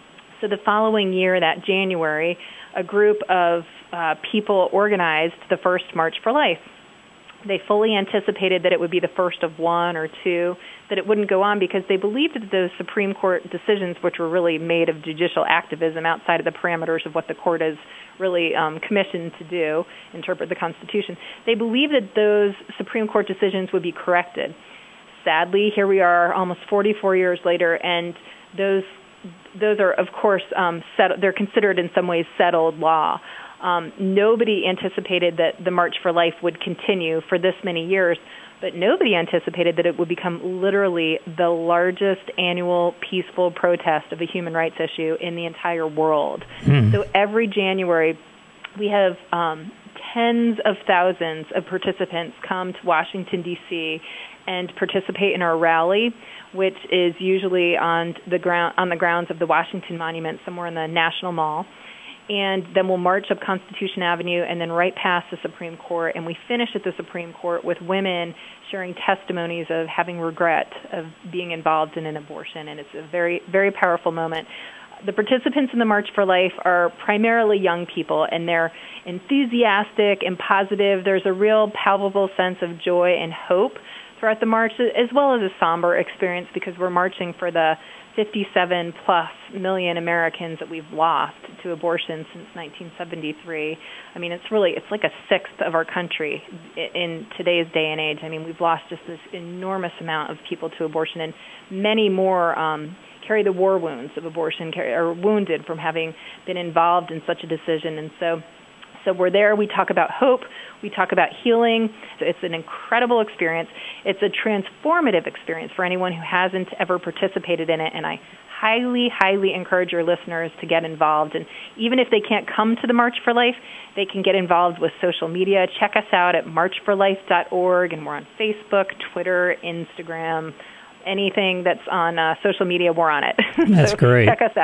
so the following year, that January, a group of uh, people organized the first March for Life. They fully anticipated that it would be the first of one or two, that it wouldn't go on because they believed that those Supreme Court decisions, which were really made of judicial activism outside of the parameters of what the court is really um, commissioned to do, interpret the Constitution, they believed that those Supreme Court decisions would be corrected. Sadly, here we are almost forty-four years later, and those those are, of course, um, set, they're considered in some ways settled law. Um, nobody anticipated that the March for Life would continue for this many years, but nobody anticipated that it would become literally the largest annual peaceful protest of a human rights issue in the entire world. Mm. So every January, we have um, tens of thousands of participants come to Washington, D C and participate in our rally, which is usually on the ground on the grounds of the Washington Monument, somewhere in the National Mall. And then we'll march up Constitution Avenue and then right past the Supreme Court. And we finish at the Supreme Court with women sharing testimonies of having regret of being involved in an abortion. And it's a very, very powerful moment. The participants in the March for Life are primarily young people, and they're enthusiastic and positive. There's a real palpable sense of joy and hope throughout the march, as well as a somber experience because we're marching for the fifty-seven plus million Americans that we've lost to abortion since nineteen seventy-three. I mean, it's really, it's like a sixth of our country in today's day and age. I mean, we've lost just this enormous amount of people to abortion, and many more um, carry the war wounds of abortion, carry, are wounded from having been involved in such a decision. And so So we're there. We talk about hope. We talk about healing. It's an incredible experience. It's a transformative experience for anyone who hasn't ever participated in it, and I highly, highly encourage your listeners to get involved. And even if they can't come to the March for Life, they can get involved with social media. Check us out at march for life dot org, and we're on Facebook, Twitter, Instagram, anything that's on uh, social media, we're on it. That's so great. Check us out.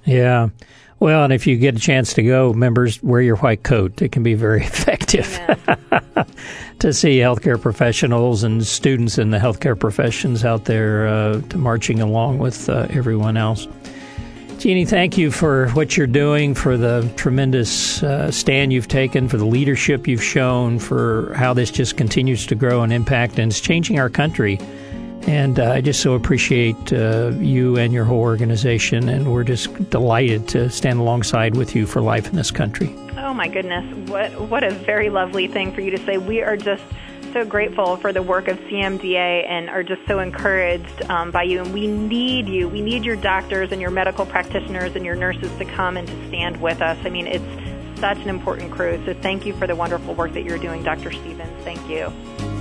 Yeah. Well, and if you get a chance to go, members, wear your white coat. It can be very effective to see healthcare professionals and students in the healthcare professions out there uh, marching along with uh, everyone else. Jeannie, thank you for what you're doing, for the tremendous uh, stand you've taken, for the leadership you've shown, for how this just continues to grow and impact, and it's changing our country. And uh, I just so appreciate uh, you and your whole organization, and we're just delighted to stand alongside with you for life in this country. Oh, my goodness. What what a very lovely thing for you to say. We are just so grateful for the work of C M D A and are just so encouraged um, by you. And we need you. We need your doctors and your medical practitioners and your nurses to come and to stand with us. I mean, it's such an important crew. So thank you for the wonderful work that you're doing, Doctor Stevens. Thank you.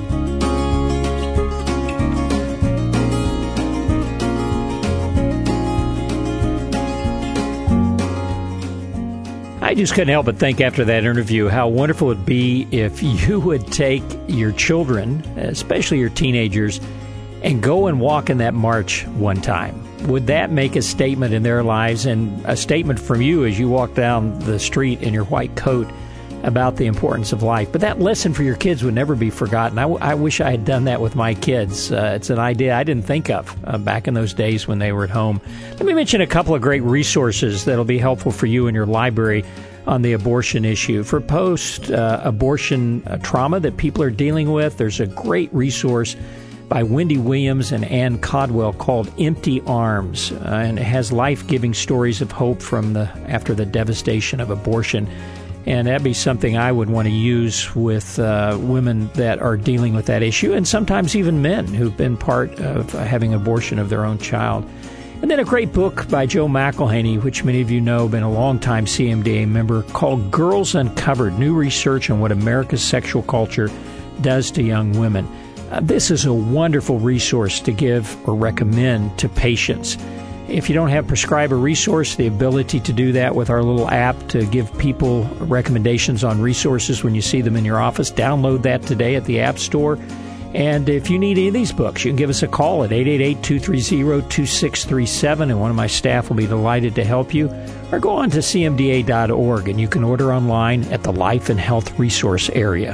I just couldn't help but think after that interview how wonderful it would be if you would take your children, especially your teenagers, and go and walk in that march one time. Would that make a statement in their lives, and a statement from you as you walk down the street in your white coat about the importance of life? But that lesson for your kids would never be forgotten. I, w- I wish I had done that with my kids. Uh, it's an idea I didn't think of uh, back in those days when they were at home. Let me mention a couple of great resources that'll be helpful for you in your library on the abortion issue. For post-abortion uh, uh, trauma that people are dealing with, there's a great resource by Wendy Williams and Ann Codwell called Empty Arms, uh, and it has life-giving stories of hope from the after the devastation of abortion. And that'd be something I would want to use with uh, women that are dealing with that issue, and sometimes even men who've been part of uh, having abortion of their own child. And then a great book by Joe McElhaney, which many of you know, been a longtime C M D A member, called Girls Uncovered, New Research on What America's Sexual Culture Does to Young Women. Uh, this is a wonderful resource to give or recommend to patients. If you don't have prescriber resource, the ability to do that with our little app to give people recommendations on resources when you see them in your office, download that today at the App Store. And if you need any of these books, you can give us a call at eight eight eight, two three zero, two six three seven, and one of my staff will be delighted to help you. Or go on to C M D A dot org, and you can order online at the Life and Health Resource area.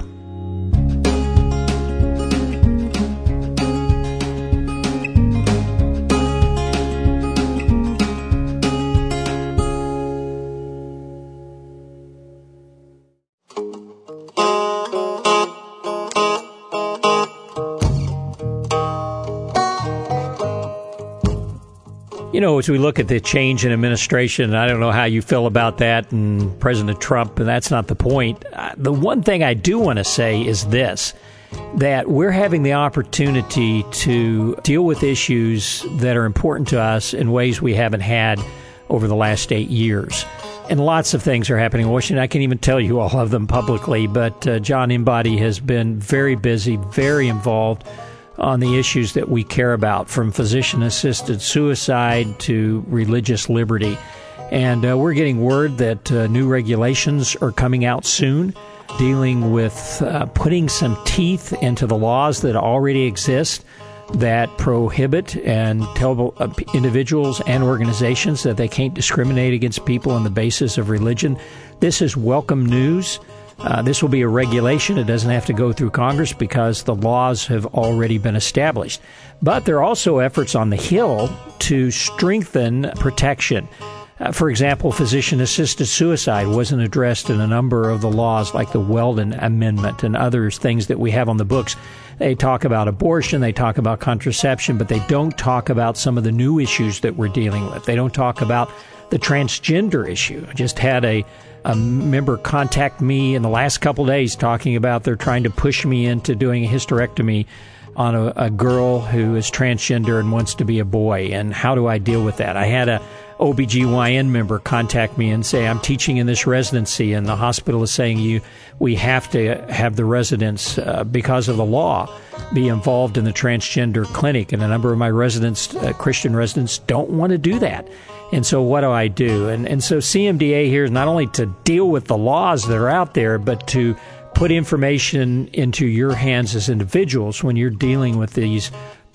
You know, as we look at the change in administration, I don't know how you feel about that and President Trump, and that's not the point. Uh, the one thing I do want to say is this, that we're having the opportunity to deal with issues that are important to us in ways we haven't had over the last eight years. And lots of things are happening in Washington. I can't even tell you all of them publicly, but uh, John Embody has been very busy, very involved on the issues that we care about, from physician-assisted suicide to religious liberty. And uh, we're getting word that uh, new regulations are coming out soon, dealing with uh, putting some teeth into the laws that already exist that prohibit and tell uh, individuals and organizations that they can't discriminate against people on the basis of religion. This is welcome news. Uh, this will be a regulation. It doesn't have to go through Congress because the laws have already been established. But there are also efforts on the Hill to strengthen protection. Uh, for example, physician-assisted suicide wasn't addressed in a number of the laws, like the Weldon Amendment and other things that we have on the books. They talk about abortion, they talk about contraception, but they don't talk about some of the new issues that we're dealing with. They don't talk about the transgender issue. I just had a A member contact me in the last couple of days talking about they're trying to push me into doing a hysterectomy on a, a girl who is transgender and wants to be a boy. And how do I deal with that? I had a O B G Y N member contact me and say, I'm teaching in this residency, and the hospital is saying you we have to have the residents, uh, because of the law, be involved in the transgender clinic. And a number of my residents, uh, Christian residents, don't want to do that. And so what do I do? And and so C M D A here is not only to deal with the laws that are out there, but to put information into your hands as individuals when you're dealing with these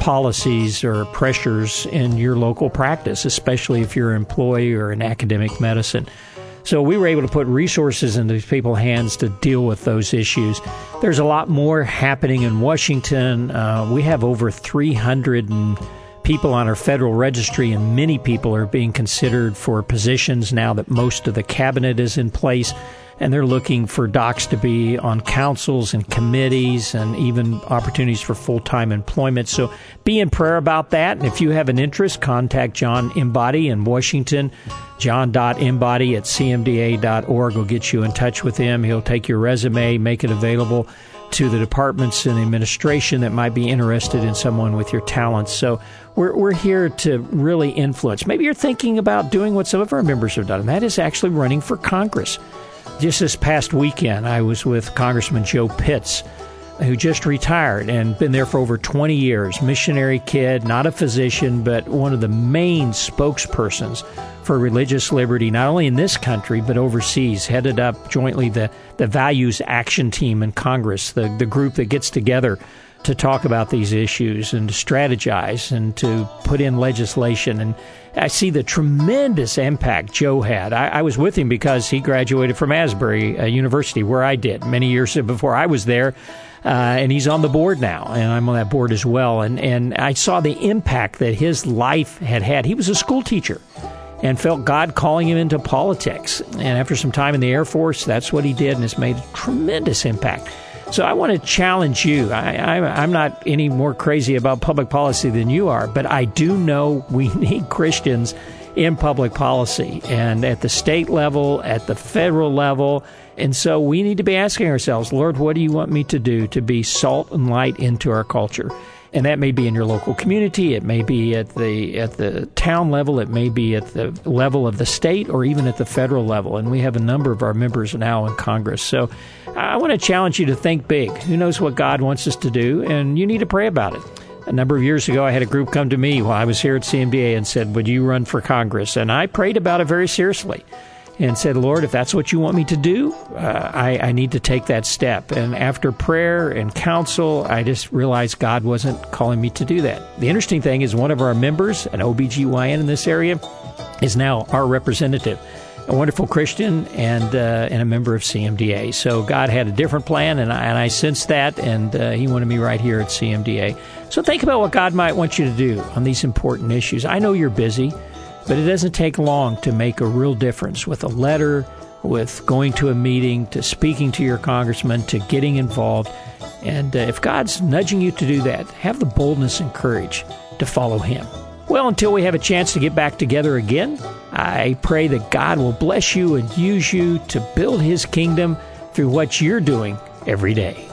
policies or pressures in your local practice, especially if you're an employee or in academic medicine. So we were able to put resources in these people's hands to deal with those issues. There's a lot more happening in Washington. Uh, we have over three hundred people on our federal registry, and many people are being considered for positions now that most of the cabinet is in place. And they're looking for docs to be on councils and committees and even opportunities for full-time employment. So be in prayer about that. And if you have an interest, contact John Embody in Washington, john dot embody at c m d a dot org will get you in touch with him. He'll take your resume, make it available to the departments and the administration that might be interested in someone with your talents. So we're we're here to really influence. Maybe you're thinking about doing what some of our members have done, and that is actually running for Congress. Just this past weekend, I was with Congressman Joe Pitts, who just retired and been there for over twenty years. Missionary kid, not a physician, but one of the main spokespersons for religious liberty, not only in this country, but overseas, headed up jointly the, the Values Action Team in Congress, the, the group that gets together to talk about these issues and to strategize and to put in legislation. And I see the tremendous impact Joe had. I, I was with him because he graduated from Asbury uh, University, where I did many years before I was there. Uh, and he's on the board now, and I'm on that board as well. And, and I saw the impact that his life had had. He was a school teacher and felt God calling him into politics. And after some time in the Air Force, that's what he did, and it's made a tremendous impact. So I want to challenge you. I, I, I'm not any more crazy about public policy than you are, but I do know we need Christians in public policy, and at the state level, at the federal level. And so we need to be asking ourselves, Lord, what do you want me to do to be salt and light into our culture? And that may be in your local community, it may be at the at the town level, it may be at the level of the state, or even at the federal level. And we have a number of our members now in Congress. So I want to challenge you to think big. Who knows what God wants us to do? And you need to pray about it. A number of years ago, I had a group come to me while I was here at C M D A and said, would you run for Congress? And I prayed about it very seriously and said, Lord, if that's what you want me to do, uh, I, I need to take that step. And after prayer and counsel, I just realized God wasn't calling me to do that. The interesting thing is one of our members, an O B G Y N in this area, is now our representative, a wonderful Christian and uh, and a member of C M D A. So God had a different plan, and I, and I sensed that, and uh, He wanted me right here at C M D A. So think about what God might want you to do on these important issues. I know you're busy, but it doesn't take long to make a real difference with a letter, with going to a meeting, to speaking to your congressman, to getting involved. And uh, if God's nudging you to do that, have the boldness and courage to follow Him. Well, until we have a chance to get back together again, I pray that God will bless you and use you to build His kingdom through what you're doing every day.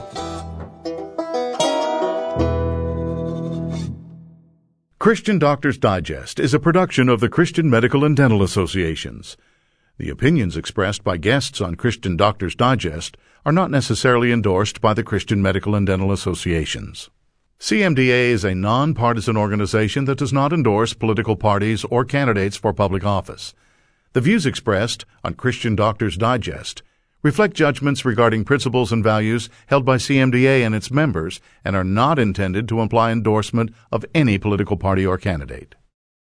Christian Doctors Digest is a production of the Christian Medical and Dental Associations. The opinions expressed by guests on Christian Doctors Digest are not necessarily endorsed by the Christian Medical and Dental Associations. C M D A is a nonpartisan organization that does not endorse political parties or candidates for public office. The views expressed on Christian Doctors Digest reflect judgments regarding principles and values held by C M D A and its members and are not intended to imply endorsement of any political party or candidate.